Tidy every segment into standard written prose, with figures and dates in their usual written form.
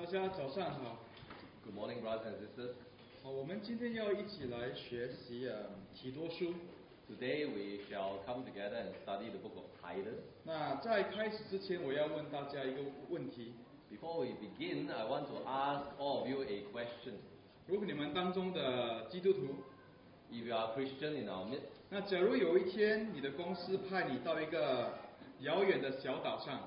大家早上好。 Good morning, brothers and sisters. 我们今天要一起来学习提多书。 Today we shall come together and study the book of Titus. 那在开始之前，我要问大家一个问题。 Before we begin, I want to ask all of you a question. 如果你们当中的基督徒， If you are a Christian in our midst, 那假如有一天你的公司派你到一个遥远的小岛上，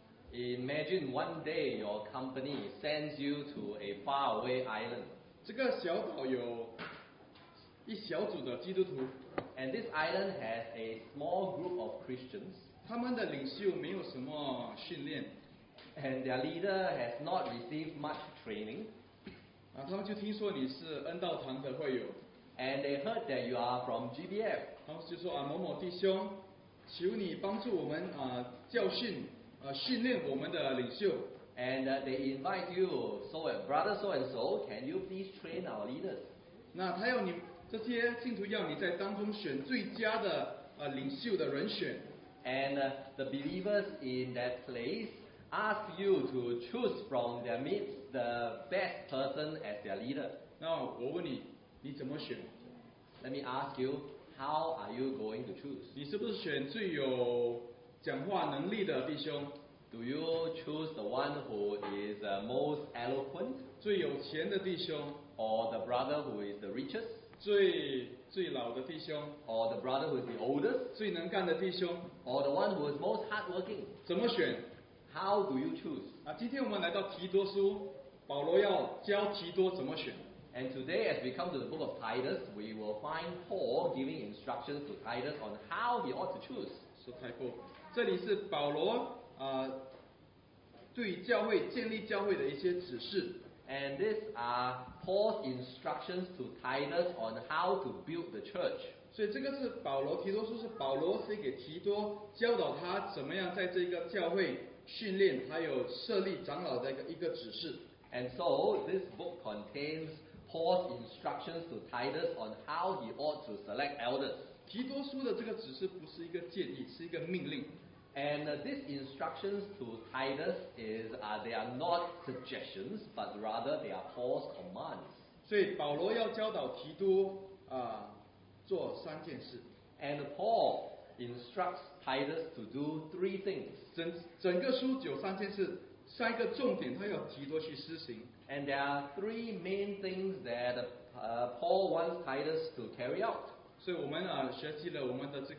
imagine one day your company sends you to a faraway island. 这个小岛有一小组的基督徒， And this island has a small group of Christians. 他们的领袖没有什么训练， And their leader has not received much training. 他们就听说你是恩道堂的会友， And they heard that you are from GBF. 他们就说某某弟兄，求你帮助我们教训训练我们的领袖。 And they invite you, brother so and so, can you please train our leaders? 那他要你这些信徒要你在当中选最佳的领袖的人选。 And the believers in that place ask you to choose from their midst the best person as their leader. 那我问你，你怎么选？ Let me ask you, how are you going to choose? 你是不是选最有讲话能力的弟兄？ Do you choose the one who is most eloquent, 最有钱的弟兄？ or the brother who is the richest, 最老的弟兄？ or the brother who is the oldest, 最能干的弟兄？ or the one who is most hardworking? 怎么选？ How do you choose? 今天我们来到提多书，保罗要教提多怎么选。 And today, as we come to the book of Titus, we will find Paul giving instructions to Titus on how he ought to choose. 说太过，这里是保罗对教会建立教会的一些指示。 And these are Paul's instructions to Titus on how to build the church. 所以这个是提多书是保罗写给提多，教导他怎么样在这个教会训练，还有设立长老的一个指示。 And so, this book contains Paul's instructions to Titus on how he ought to select elders. 提多书的这个指示不是一个建议，是一个命令。 And these instructions to Titus they are not suggestions, but rather they are Paul's commands. 所以保罗要教导提多做三件事。 And Paul instructs Titus to do three things. 整个书有三件事，三个重点，他要提多去施行。 And there are three main things that Paul wants Titus to carry out. 所以我们学习了我们的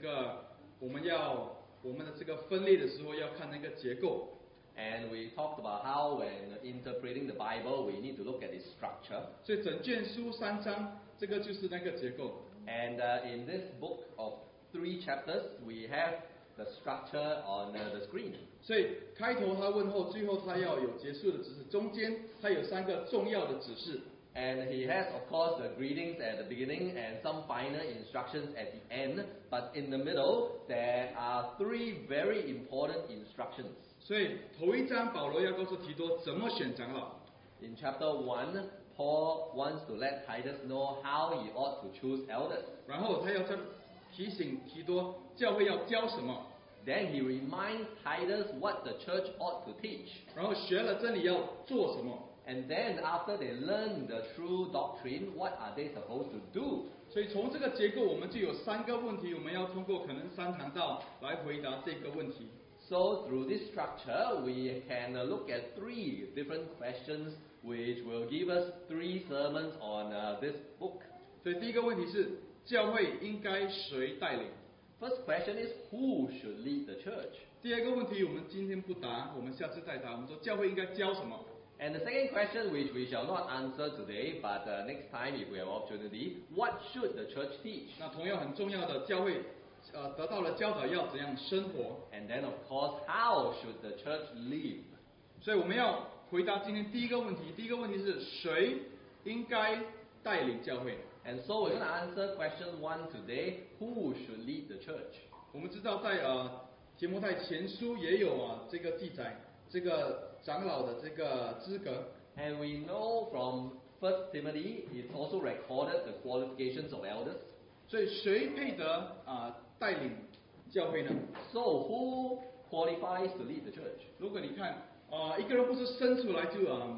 这个分类的时候要看那个结构。 And we talked about how when interpreting the Bible we need to look at its structure. 所以整卷书3章，这个就是那个结构。 And in this book of 3 chapters we have the structure on the screen. 所以开头他问候，最后他要有结束的指示，中间他有3个重要的指示。 And he has, of course, the greetings at the beginning and some final instructions at the end. But in the middle, there are 3 very important instructions. 所以头一章保罗要告诉提多怎么选长老。 In chapter 1, Paul wants to let Titus know how he ought to choose elders. 然后他要再提醒提多教会要教什么。 Then he reminds Titus what the church ought to teach. 然后学了真理要做什么。 And then after they learn the true doctrine, what are they supposed to do? 所以从这个结构，我们就有3个问题，我们要通过可能3堂道来回答这个问题。 So through this structure, we can look at 3 different questions, which will give us 3 sermons on this book. 所以第一个问题是，教会应该谁带领？ First question is, who should lead the church? 第二个问题我们今天不答，我们下次再答。我们说教会应该教什么？ And the second question, which we shall not answer today, but next time if we have opportunity, what should the church teach? 那同样很重要的，教会得到了教导要怎样生活？ And then of course, how should the church live? 所以我们要回答今天第一个问题。第一个问题是谁应该带领教会？ And so we're going to answer question 1 today, who should lead the church? 我们知道在提摩太前书也有这个记载，这个长老的这个资格。 And we know from 1 Timothy, it's also recorded the qualifications of elders. 所以谁配得带领教会呢？ So who qualifies to lead the church? 如果你看一个人不是生出来就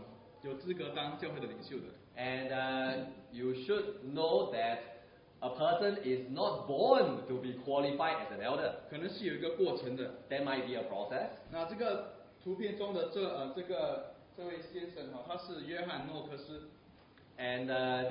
有资格当教会的领袖的。 And you should know that a person is not born to be qualified as an elder. 可能是有一个过程的。 There might be a process. 那这个图片中的这位先生哈，他是约翰诺克斯。 And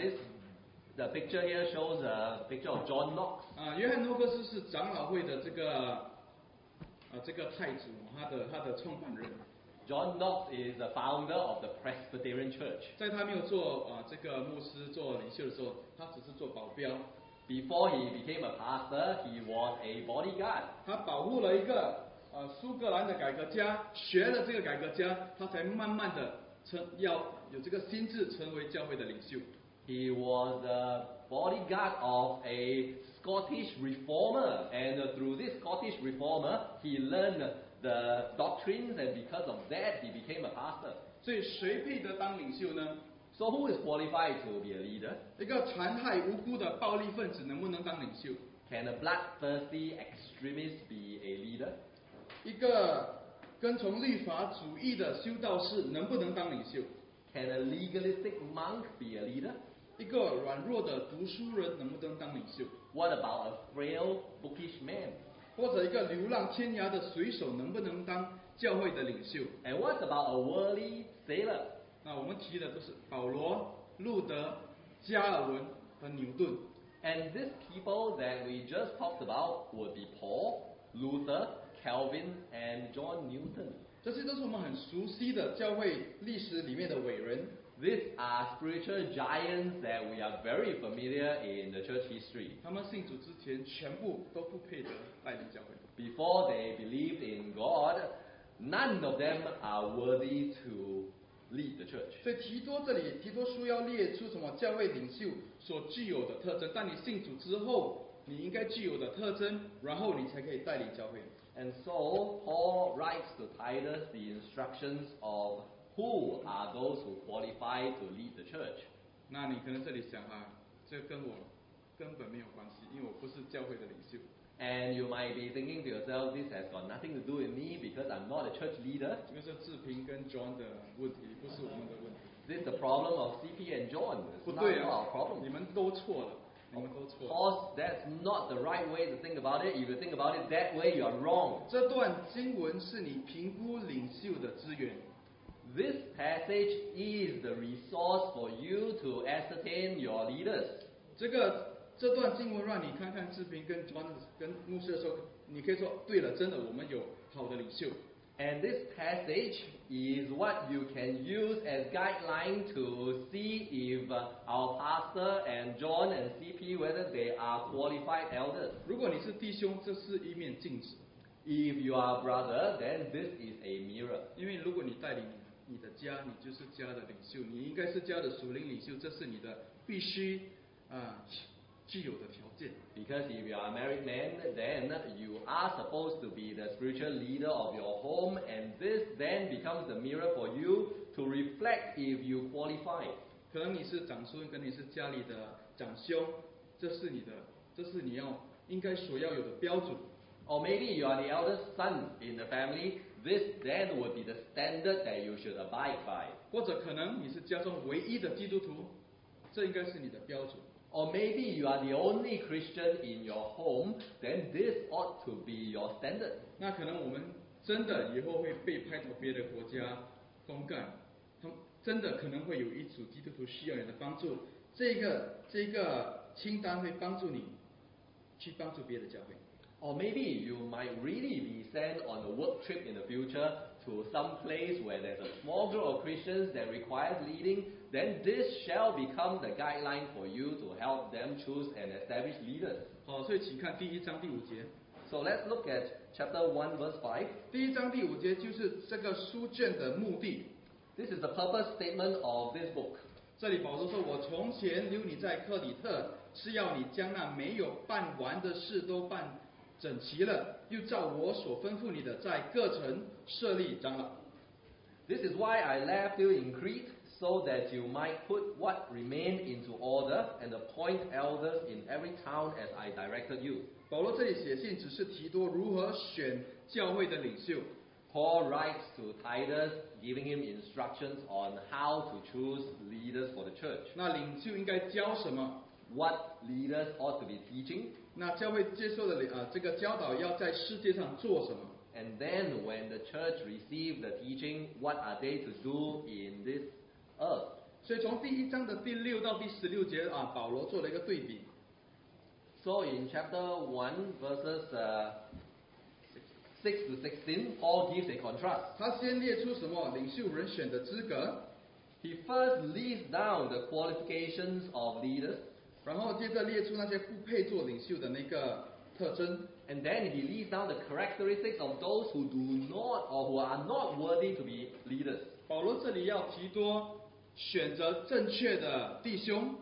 the picture here shows a picture of John Knox. 约翰诺克斯是长老会的这个太祖，他的创办人。 John Knox is the founder of the Presbyterian Church. 在他没有做这个牧师做领袖的时候，他只是做保镖。 Before he became a pastor, he was a bodyguard. 他保护了一个苏格兰的改革家，学了这个改革家，他才慢慢的要有这个心智，成为教会的领袖。 He was the bodyguard of a Scottish reformer, and through this Scottish reformer, he learned the doctrines, and because of that, he became a pastor. 所以谁配得当领袖呢？ So who is qualified to be a leader? 一个残害无辜的暴力分子能不能当领袖？ Can a bloodthirsty extremist be a leader? 一个跟从律法主义的修道士能不能当领袖？ Can a legalistic monk be a leader? 一个软弱的读书人能不能当领袖？ What about a frail, bookish man? 或者一个流浪天涯的水手能不能当教会的领袖？ And what about a worldly sailor? 那我们提的都是保罗、路德、加尔文和牛顿。 And these people that we just talked about would be Paul, Luther, Calvin, and John Newton. 这些都是我们很熟悉的教会历史里面的伟人。 These are spiritual giants that we are very familiar in the church history. 他们信主之前，全部都不配得带领教会。 Before they believed in God, none of them are worthy to lead the church. 所以提多书要列出什么教会领袖所具有的特征，当你信主之后，你应该具有的特征，然后你才可以带领教会。 And so Paul writes to Titus the instructions of who are those who qualify to lead the church. 那你可能这里想这跟我根本没有关系，因为我不是教会的领袖。 And you might be thinking to yourself, this has got nothing to do with me because I'm not a church leader. 这个是志平跟 John 的问题，不是我们的问题。 This is the problem of CP and John. 不 It's 对 not our problem. 你们都错了，你们都错 Of 了。 course, that's not the right way to think about it. If you think about it that way, you are wrong. 这段经文是你评估领袖的资源。 This passage is the resource for you to ascertain your leaders. 这段经文让你看看志平跟 John 跟牧师的时候，你可以说对了，真的我们有好的领袖。 And this passage is what you can use as guideline to see if our pastor and John and CP whether they are qualified elders. 如果你是弟兄，这是一面镜子， If you are a brother, then this is a mirror. 因为如果你带领你的家，你就是家的领袖，你应该是家的属灵领袖，这是你的必须具有的条件。 Because if you are a married man, then you are supposed to be the spiritual leader of your home, and this then becomes the mirror for you to reflect if you qualify. 可能你是长孙，跟你是家里的长兄，这是你应该所要有的标准。 Or maybe you are the eldest son in the family. This then would be the standard that you should abide by. 或者可能你是家中唯一的基督徒，这应该是你的标准。 Or maybe you are the only Christian in your home, then this ought to be your standard. 那可能我们真的以后会被派到别的国家公干，他们真的可能会有一组基督徒需要你的帮助，这个清单会帮助你去帮助别的教会。 Or maybe you might really be sent on a work trip in the future to some place where there's a small group of Christians that requires leading, then this shall become the guideline for you to help them choose and establish leaders. 好，所以请看第1章第5节。 So let's look at chapter 1 verse 5. 第1章第5节就是这个书卷的目的。 This is the purpose statement of this book. 这里保罗说：“我从前留你在克里特，是要你将那没有办完的事都办整齐了，又照我所吩咐你的，在各城设立长老。” This is why I left you in Crete, so that you might put what remained into order and appoint elders in every town as I directed you. 保罗这里写信只是提多如何选教会的领袖， Paul writes to Titus, giving him instructions on how to choose leaders for the church, 那领袖应该教什么？ what leaders ought to be teaching, 那教会接受的这个教导要在世界上做什么？ and then when the church receives the teaching, what are they to do in this earth? 所以从第1章的第6到第16节保罗做了一个对比。 So in chapter 1, verses 6 to 16, Paul gives a contrast. 他先列出什么领袖人选的资格， He first lists down the qualifications of leaders, 然后接着列出那些不配做领袖的那个特征， and then he lists down the characteristics of those who do not or who are not worthy to be leaders. 保罗这里要提多选择正确的弟兄，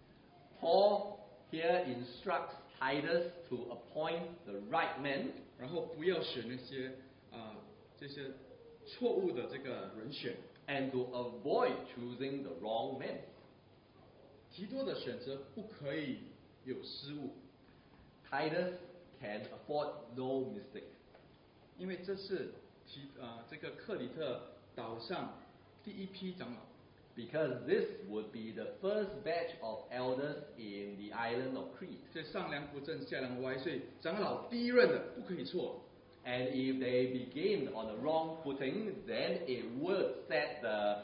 Paul here instructs Titus to appoint the right men, 然后不要选那些这些错误的这个人选。 and to avoid choosing the wrong men. 提多的选择不可以有失误， Titus can afford no mistake. 因为这是这个克里特岛上第一批长老。 Because this would be the first batch of elders in the island of Crete. 所以上梁不正下梁歪，所以长老第一任的不可以错。 And if they begin on the wrong footing, then it would set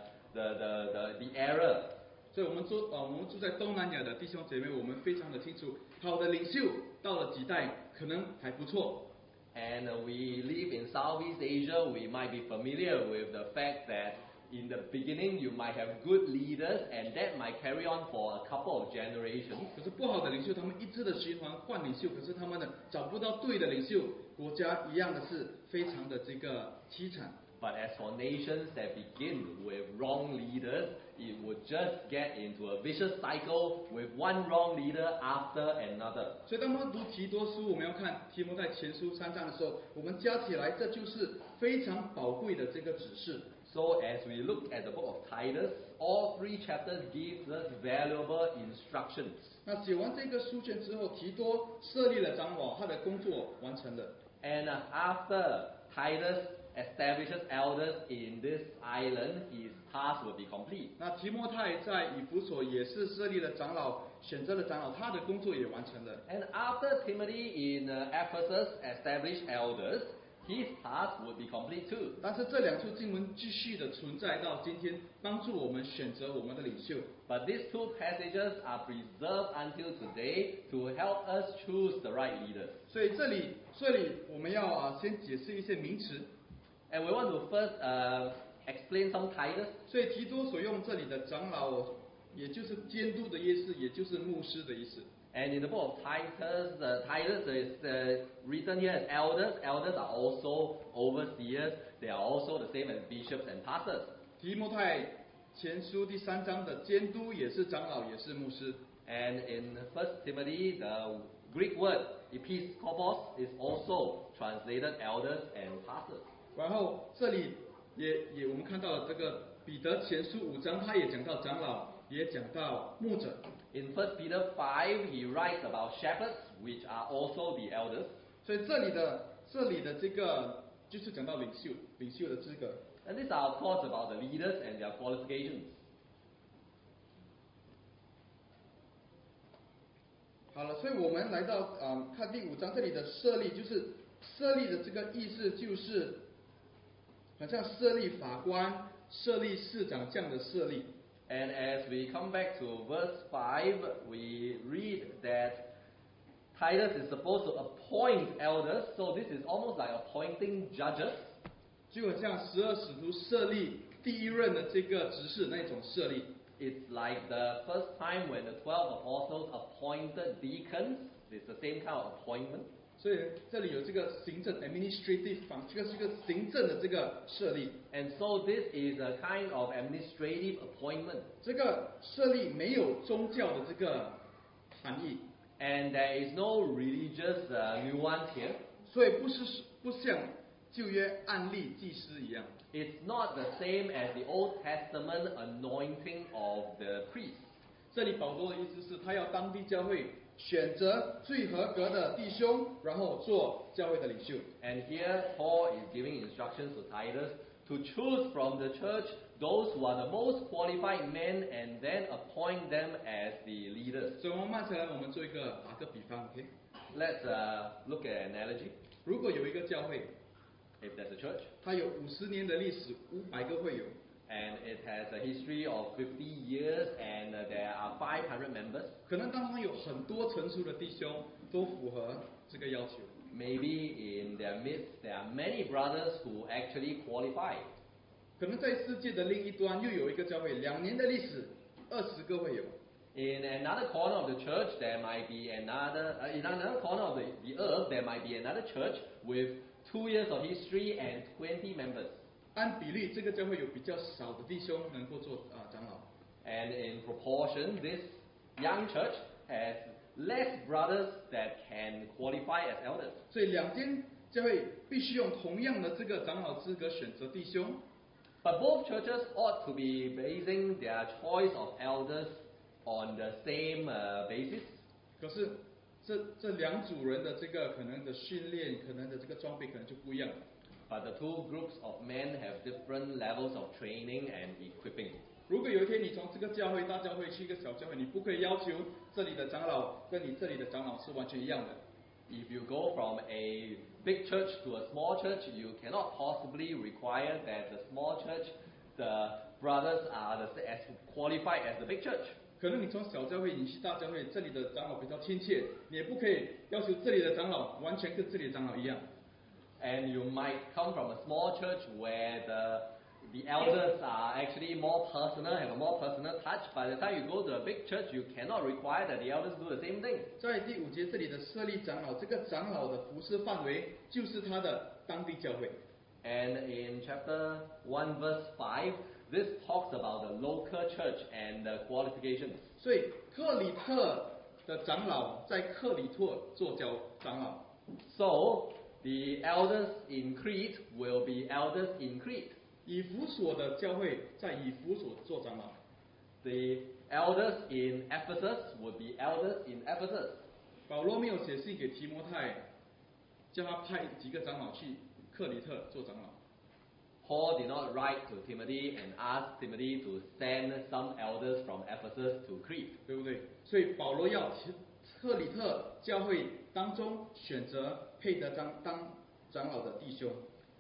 the error. 所以我们住在东南亚的弟兄姐妹，我们非常的清楚，好的领袖到了几代可能还不错， And we live in Southeast Asia, we might be familiar with the fact that in the beginning you might have good leaders and that might carry on for a couple of generations. 可是不好的领袖，他们一直的循环换领袖，可是他们呢找不到对的领袖，国家一样的是非常的这个凄惨。 But as for nations that begin with wrong leaders, it would just get into a vicious cycle with one wrong leader after another. 所以当我们读提多书，我们要看提摩太前书3章的时候，我们加起来，这就是非常宝贵的这个指示。 So as we look at the book of Titus, all 3 chapters gives us valuable instructions. 那写完这个书卷之后，提多设立了长老，他的工作完成了。 And after Titus establishes elders in this island, his task will be complete. 那提摩太在以弗所也是设立了长老，选择了长老，他的工作也完成了。 And after Timothy in Ephesus established elders, his task would be complete too. 但是这2处经文继续的存在到今天，帮助我们选择我们的领袖。 But these 2 passages are preserved until today to help us choose the right leaders. 所以这里我们要先解释一些名词。 And we want to first explain some titles. 所以提多所用这里的长老，也就是监督的意思，也就是牧师的意思。 And in the book of Titus, Titus is written here as elders. Elders are also overseers. They are also the same as bishops and pastors. 提摩太前书第3章的监督也是长老，也是牧师。 And in 1 Timothy, the Greek word episkopos is also translated elders and pastors. 然后这里也我们看到了这个彼得前书5章，他也讲到长老，也讲到牧者。 In 1 Peter 5, he writes about shepherds, which are also the elders. 所以这里的这个就是讲到领袖的资格。 And these are our thoughts about the leaders and their qualifications. 好了，所以我们来到看第5章这里的设立，就是设立的这个意思就是好像设立法官、设立市长这样的设立。 And as we come back to verse 5, we read that Titus is supposed to appoint elders, so this is almost like appointing judges. 就好像12使徒设立第一任的这个执事那种设立。 It's like the first time when the 12 apostles appointed deacons. It's the same kind of appointment. 所以这里有这个行政 administrative 这个是一个行政的这个设立。 And so this is a kind of administrative appointment. 这个设立没有宗教的这个含义， And there is no religious nuance here. 所以不像旧约按立祭司一样。 It's not the same as the Old Testament anointing of the priests. 这里保罗的意思是，他要当地教会选择最合格的弟兄，然后做教会的领袖。 And here Paul is giving instructions to Titus to choose from the church those who are the most qualified men and then appoint them as the leaders. 所以我们慢下来，我们做一个打个比方 ，OK？ Let's look at an analogy. 如果有一个教会， If there's a church 它有50年的历史，500个会友， and it has a history of 50 years and there are 500 members, 可能当中有很多成熟的弟兄都符合这个要求。 maybe in their midst there are many brothers who actually qualify. 可能在世界的另一端又有一个教会，2年的历史，20个会友。 In another corner of the church, there might be another. In another corner of the earth, there might be another church with 2 years of history and 20 members. 按比例，这个教会有比较少的弟兄能够做长老。 And in proportion, this young church has less brothers that can qualify as elders. 所以2间教会必须用同样的这个长老资格选择弟兄。 But both churches ought to be basing their choice of elders on the same basis. 可是这2组人的这个可能的训练，可能的这个装备可能就不一样。 But the two groups of men have different levels of training and equipping. 如果有一天你从这个教会大教会去一个小教会，你不可以要求这里的长老跟你这里的长老是完全一样的。 If you go from a big church to a small church, you cannot possibly require that the small church, the brothers are as qualified as the big church. 可能你从小教会你去大教会，这里的长老比较亲切，你也不可以要求这里的长老完全跟这里的长老一样。 And you might come from a small church where the elders are actually more personal, have a more personal touch. By the time you go to a big church, you cannot require that the elders do the same thing. 在第5节这里的设立长老，这个长老的服侍范围就是他的当地教会。 And in chapter 1 verse 5, this talks about the local church and the qualifications. 所以克里特的长老在克里特做长老， So, the elders in Crete will be elders in Crete. 以弗所的教会在以弗所做长老。 The elders in Ephesus would be elders in Ephesus. 保罗没有写信给提摩太，叫他派几个长老去克里特做长老。 Paul did not write to Timothy and ask Timothy to send some elders from Ephesus to Crete. 对不对？所以保罗要克里特教会当中选择配得当长老的弟兄。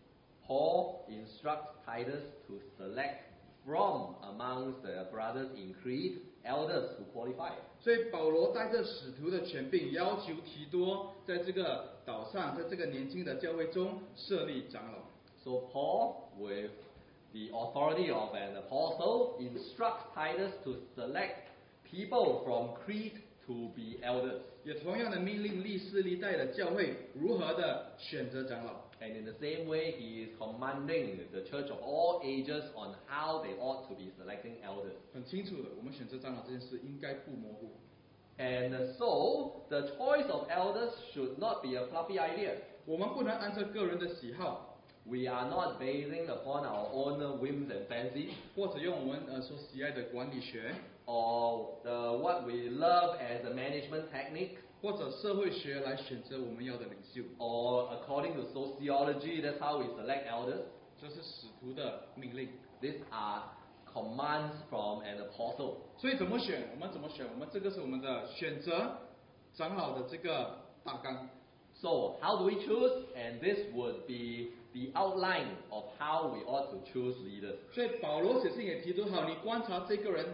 Paul instructs Titus to select from amongst the brothers in Crete elders who qualify. 所以保罗带着使徒的权柄，要求提多在这个岛上，在这个年轻的教会中设立长老。 So Paul, with the authority of an apostle, instructs Titus to select people from Crete to be elders. 也同样的命令历世历代的教会如何的选择长老。 And in the same way, he is commanding the church of all ages on how they ought to be selecting elders. 很清楚的，我们选择长老这件事应该不模糊。 And so, the choice of elders should not be a fluffy idea. 我们不能按照个人的喜好， We are not basing upon our own whims and fancies, 或者用我们所喜爱的管理学， or what we love as a management technique, 或者社会学来选择我们要的领袖。 or according to sociology, that's how we select elders. 这是使徒的命令。 These are commands from an apostle. 所以怎么选？我们怎么选？我们这个是我们的选择长老的这个大纲。 So, how do we choose? And this would be the outline of how we ought to choose leaders. 所以保罗写信给提多，好，你观察这个人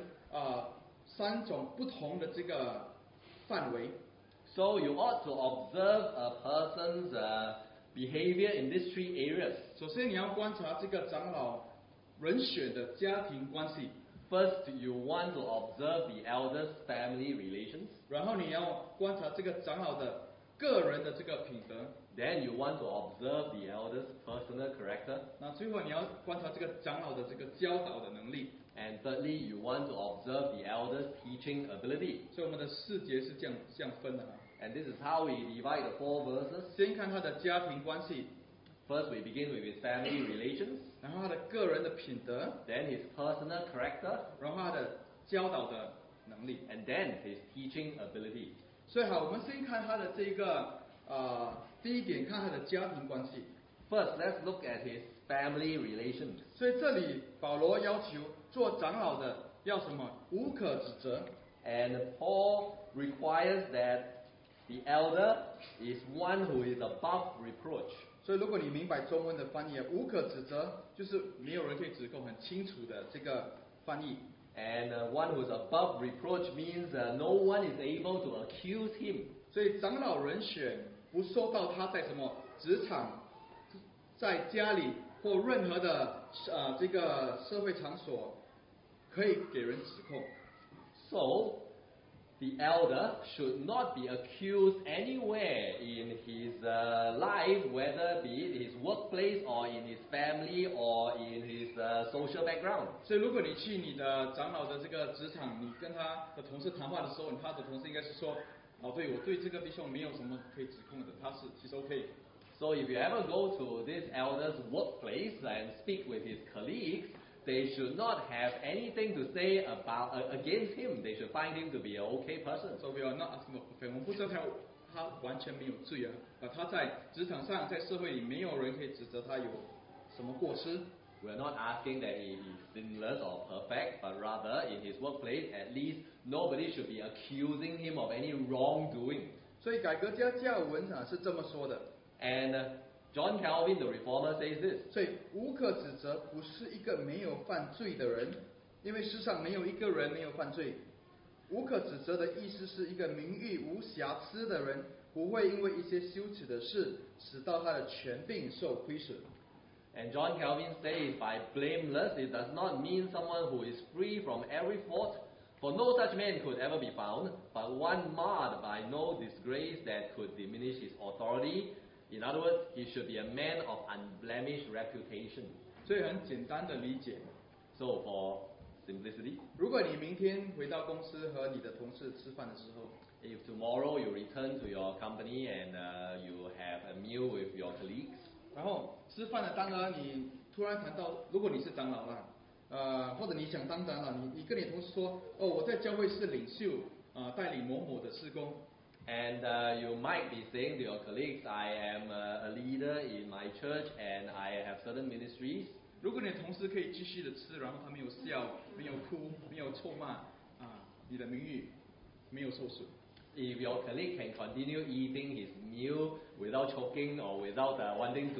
3种不同的这个范围。 So, you ought to observe a person's behavior in these 3 areas. 首先你要观察这个长老人选的家庭关系， First, you want to observe the elders' family relations. 然后你要观察这个长老的个人的这个品德， Then you want to observe the elders' personal character. 那最后你要观察这个长老的这个教导的能力。 And thirdly, you want to observe the elders' teaching ability. 所以我们的4节是这样分的哈。 And this is how we divide the 4 verses. 先看他的家庭关系， First, we begin with his family relations, 然后他的个人的品德， then his personal character, 然后他的教导的能力。 and then his teaching ability. 所以好，我们先看他的这个第一点，看他的家庭关系。 First, let's look at his family relations. 所以这里保罗要求做长老的要什么？无可指责。 And Paul requires that the elder is one who is above reproach. 所以如果你明白中文的翻译，无可指责就是没有人可以指控，很清楚的这个翻译。 And one who's above reproach means no one is able to accuse him. 所以长老人选不受到他在什么职场、在家里或任何的这个社会场所可以给人指控。 So, the elder should not be accused anywhere in his life, whether be it his workplace or in his family or in his social background. 所以如果你去你的长老的这个职场，你跟他的同事谈话的时候，他的同事应该是说，对，我对这个弟兄没有什么可以指控的，其实 OK。 So if you ever go to this elder's workplace and speak with his colleagues, they should not have anything to say about against him. They should find him to be an okay person. So we are not asking for perfect。我们不知道他完全没有罪啊，他在职场上，在社会里没有人可以指责他有什么过失。 We are not asking that he is sinless or perfect, but rather in his workplace, at least nobody should be accusing him of any wrongdoing. 所以改革家教文是这么说的。 And John Calvin, the reformer, says this. 所以无可指责不是一个没有犯罪的人，因为世上没有一个人没有犯罪。无可指责的意思是一个名誉无瑕疵的人，不会因为一些羞耻的事，使到他的权柄受亏损。 And John Calvin says, by blameless, it does not mean someone who is free from every fault, for no such man could ever be found, but one marred by no disgrace that could diminish his authority. In other words, he should be a man of unblemished reputation. 所以很简单的理解。 So for simplicity, 如果你明天回到公司和你的同事吃饭的时候， if tomorrow you return to your company and you have a meal with your colleagues, 然后吃饭的当儿你突然谈到，如果你是长老啦，或者你想当长老，你跟你同事说，我在教会是领袖，带领某某的事工。 And you might be saying to your colleagues, I am a leader in my church and I have certain ministries. 如果你的同事可以继续的吃，然后他没有笑，没有哭，没有臭骂，你的名誉没有受损。 If your colleague can continue eating his meal without choking or without wanting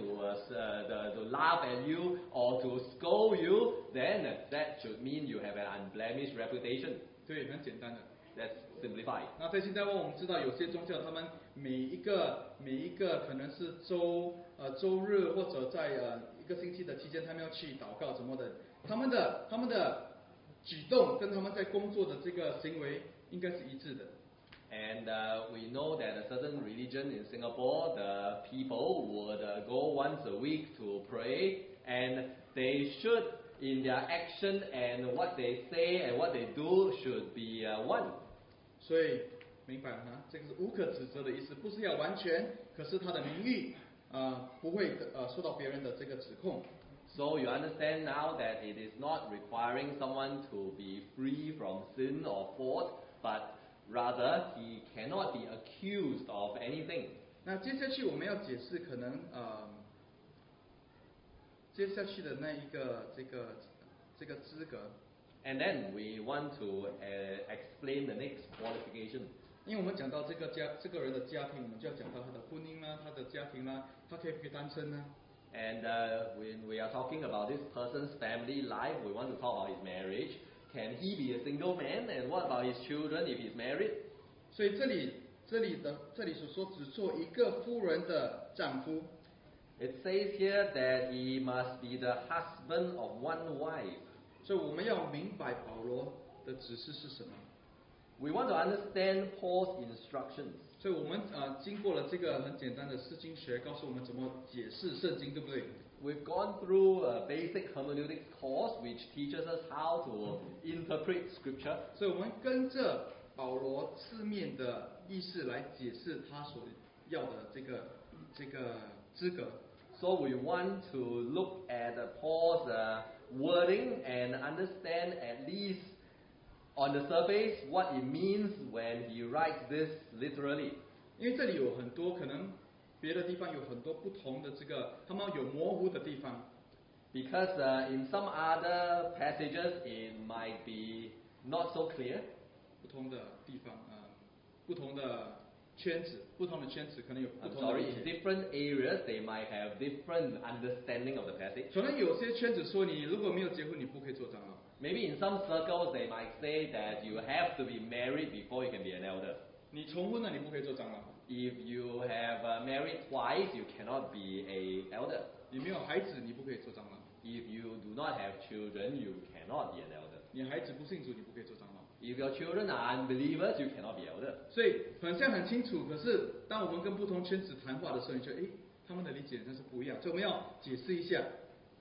to laugh at you or to scold you, then that should mean you have an unblemished reputation. 对，很简单的。 That's simplified. 那在新加坡，我们知道有些宗教，他们每一个可能是周日或者在一个星期的期间，他们要去祷告什么的，他们的举动跟他们在工作的这个行为应该是一致的。 And we know that a certain religion in Singapore, the people would go once a week to pray, and they should, in their action and what they say and what they do, should be one. 所以明白了吗？这个是无可指责的意思，不是要完全，可是他的名誉不会受到别人的这个指控。 So you understand now that it is not requiring someone to be free from sin or fault, but rather he cannot be accused of anything. 那接下去我们要解释可能接下去的那一个这个资格。 And then we want to explain the next qualification. 因为我们讲到这个人的家庭，我们就要讲到他的婚姻啦，他的家庭啦，他可以不可以单身呢？ And when we are talking about this person's family life, we want to talk about his marriage. Can he be a single man? And what about his children if he's married? 所以这里所说只做一个夫人的丈夫。 It says here that he must be the husband of one wife. 所以我们要明白保罗的指示是什么。 We want to understand Paul's instructions. 所以我们经过了这个很简单的释经学，告诉我们怎么解释圣经，对不对？ We've gone through a basic hermeneutics course which teaches us how to interpret scripture. 所以我们跟着保罗字面的意思来解释他所要的这个资格。 So we want to look at Paul's wording and understand at least on the surface what it means when he writes this literally. 因为这里有很多可能别的地方有很多不同的这个，他们有模糊的地方。 Because in some other passages it might be not so clear. 不同的地方不同的圈子，不同的圈子可能有不 I'm 同的 sorry, 理 in 解。 different areas they might have different understanding of the passage. 可能有些圈子说你如果没有结婚，你不可以做长老。 Maybe in some circles they might say that you have to be married before you can be an elder. 你重婚了，你不可以做长老。 If you have married twice, you cannot be a elder. 你没有孩子，你不可以做长老。 If you do not have children, you cannot be an elder. 你孩子不信主，你不可以做长老。 If your children are unbelievers, you cannot be elder. 所以很像很清楚，可是当我们跟不同圈子谈话的时候，你觉得他们的理解真是不一样，所以我们要解释一下。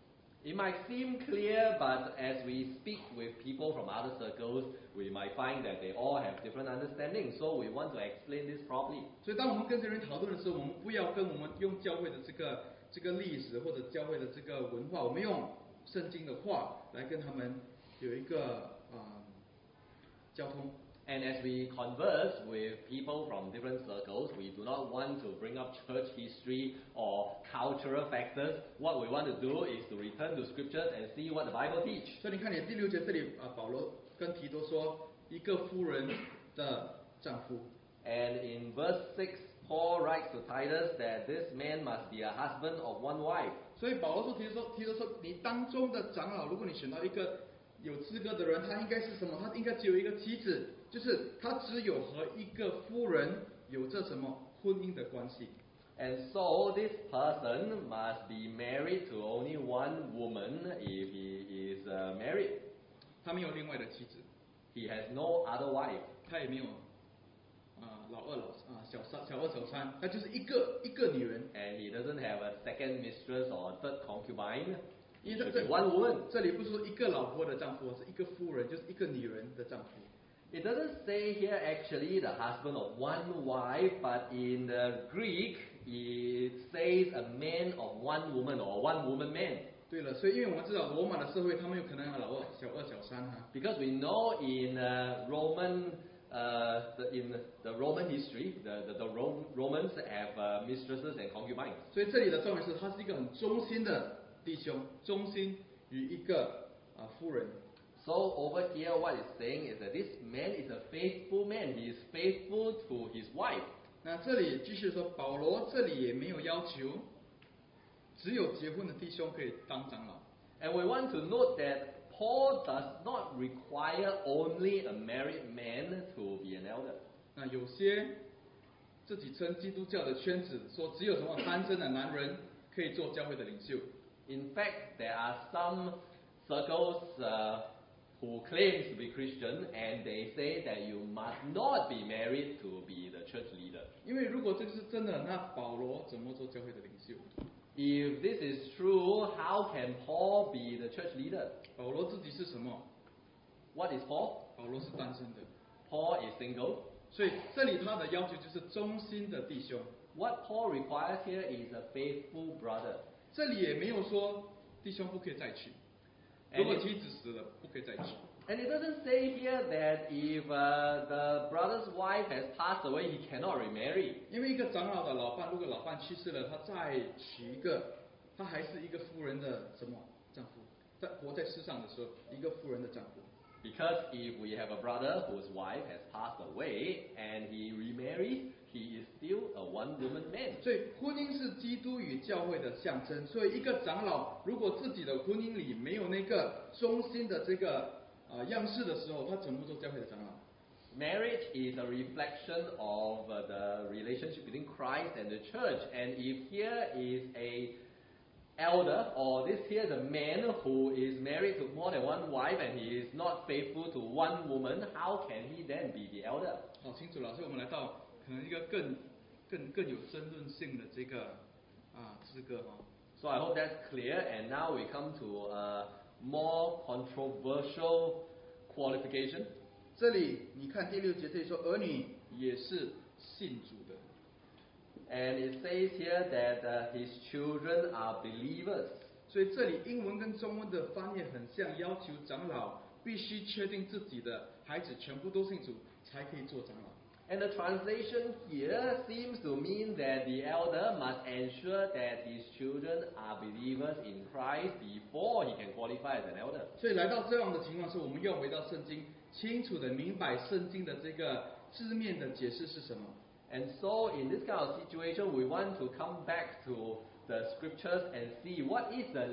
It might seem clear, but as we speak with people from other circles, we might find that they all have different understanding. So we want to explain this properly. 所以当我们跟这人讨论的时候，我们不要跟我们用教会的这个历史或者教会的这个文化，我们用圣经的话来跟他们有一个交通。 And as we converse with people from different circles, we do not want to bring up church history or cultural factors. What we want to do is to return to scriptures and see what the Bible teaches. 所以你看，你第6节这里保罗跟提多说，一个夫人的丈夫。 And in verse 6, Paul writes to Titus that this man must be a husband of one wife. 所以保罗说提多说，你当中的长老，如果你选到一个有资格的人，他应该是什么？他应该只有一个妻子，就是他只有和一个夫人有着什么婚姻的关系。 And so this person must be married to only one woman if he is married. 他没有另外的妻子， He has no other wife. 他也没有小二小三，他就是一个女人。 And he doesn't have a second mistress or a third concubine. 因 It 为 should be one woman. 这里不是说一个老婆的丈夫，是一个夫人，就是一个女人的丈夫。 It doesn't say here actually the husband of one wife, but in the Greek it says a man of one woman or one woman man. 对了，所以因为我们知道罗马的社会，他们有可能有小二小三哈。 Because we know in in the Roman history, the Romans have mistresses and concubines. 所以这里的重点是，他是一个很忠心的弟兄，忠心于一个夫人。 So over here what it's saying is that this man is a faithful man. He is faithful to his wife. 那这里继续说，保罗这里也没有要求，只有结婚的弟兄可以当长老。 And we want to note that Paul does not require only a married man to be an elder. 那有些自己称基督教的圈子说，只有什么单身的男人可以做教会的领袖。 In fact, there are some circles who claim to be Christian, and they say that you must not be married to be the church leader. 因为如果这个是真的，那保罗怎么做教会的领袖？ If this is true, how can Paul be the church leader? 保罗自己是什么？ What is Paul? 保罗是单身的， Paul is single. 所以这里他的要求就是忠心的弟兄。 What Paul requires here is a faithful brother. 这里也没有说弟兄不可以再娶，如果妻子死了不可以再娶。 And it doesn't say here that if the brother's wife has passed away, he cannot remarry. 因为一个长老的老伴，如果老伴去世了，他再娶一个，他还是一个夫人的什么丈夫？在活在世上的时候，一个夫人的丈夫。 Because if we have a brother whose wife has passed away and he remarries, he is still a one-woman man. 所以婚姻是基督与教会的象征。所以一个长老如果自己的婚姻里没有那个忠心的这个样式的时候，他怎么做教会的长老？ Marriage is a reflection of the relationship between Christ and the church. And if here is a elder, or this here is a man who is married to more than one wife and he is not faithful to one woman, how can he then be the elder? 好清楚了，所以我们来到可能一个更有争论性的这个资格哈。 So I hope that's clear. And now we come to a more controversial qualification. 这里你看第6节这里说，儿女也是信主的。 And it says here that his children are believers. 所以这里英文跟中文的翻译很像，要求长老必须确定自己的孩子全部都信主，才可以做长老。 And the translation here seems to mean that the elder must ensure that his children are believers in Christ before he can qualify as an elder. 所以来到这样的情况时，我们要回到圣经，清楚的明白圣经的这个字面的解释是什么。 And so in this kind of situation, we want to come back to the scriptures and see what is the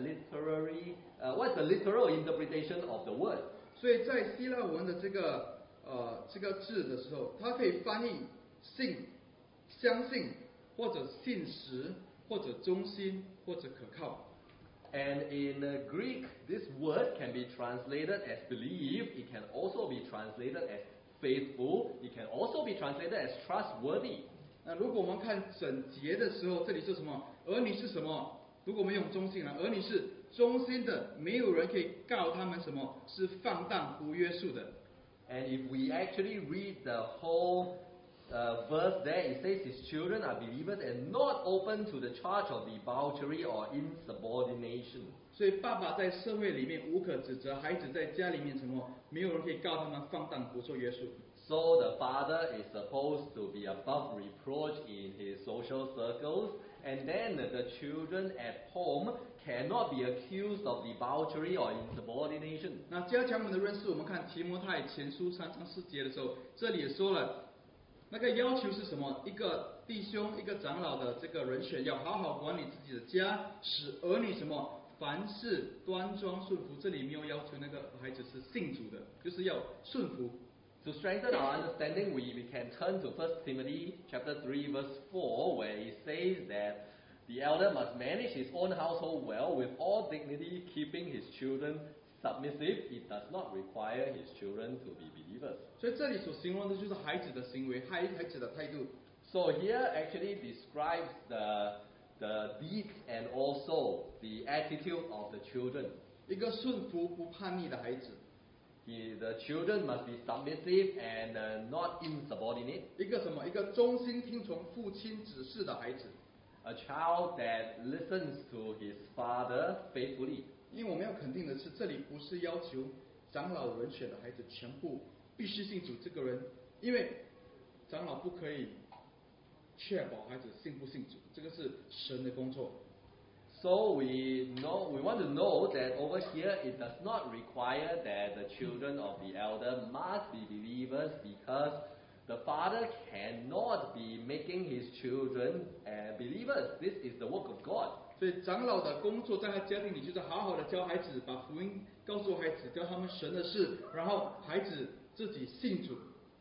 what's the literal interpretation of the word. 所以在希腊文的这个字的时候，它可以翻译信、相信，或者信实，或者忠心，或者可靠。 And in Greek, this word can be translated as believe. It can also be translated as faithful. It can also be translated as trustworthy. 那如果我们看整节的时候，这里是什么？儿女是什么？如果我们用忠心了，儿女是忠心的，没有人可以告他们什么是放荡不约束的。 And if we actually read the whole verse there, it says his children are believers and not open to the charge of debauchery or insubordination. 所以爸爸在社会里面无可指责，孩子在家里面什么，没有人可以告他们放荡不受约束。 So the father is supposed to be above reproach in his social circles, and then the children at home cannot be accused of debauchery or insubordination. 那加强我们的认识，我们看提摩太前书3章4节的时候，这里也说了，那个要求是什么？一个弟兄、一个长老的这个人选，要好好管理自己的家，使儿女什么，凡事端庄顺服。这里没有要求那个孩子是信主的，就是要顺服。 To strengthen our understanding, we can turn to 1 Timothy chapter 3 verse 4, where it says that the elder must manage his own household well with all dignity, keeping his children submissive. It does not require his children to be believers. 所以这里所形容的就是孩子的行为，孩子的态度。 So here actually describes the deeds and also the attitude of the children. 一个顺服不叛逆的孩子。 The children must be submissive and not insubordinate. 一个什么？一个忠心听从父亲指示的孩子。 A child that listens to his father faithfully. 因为我们要肯定的是，这里不是要求长老人选的孩子全部必须信主这个人，因为长老不可以确保孩子信不信主，这个是神的工作。 So we want to know that over here it does not require that the children of the elder must be believers, because the father cannot be making his children believers. This is the work of God. 所以长老的工作在他家庭里就是好好的教孩子，把福音告诉孩子，教他们神的事，然后孩子自己信主。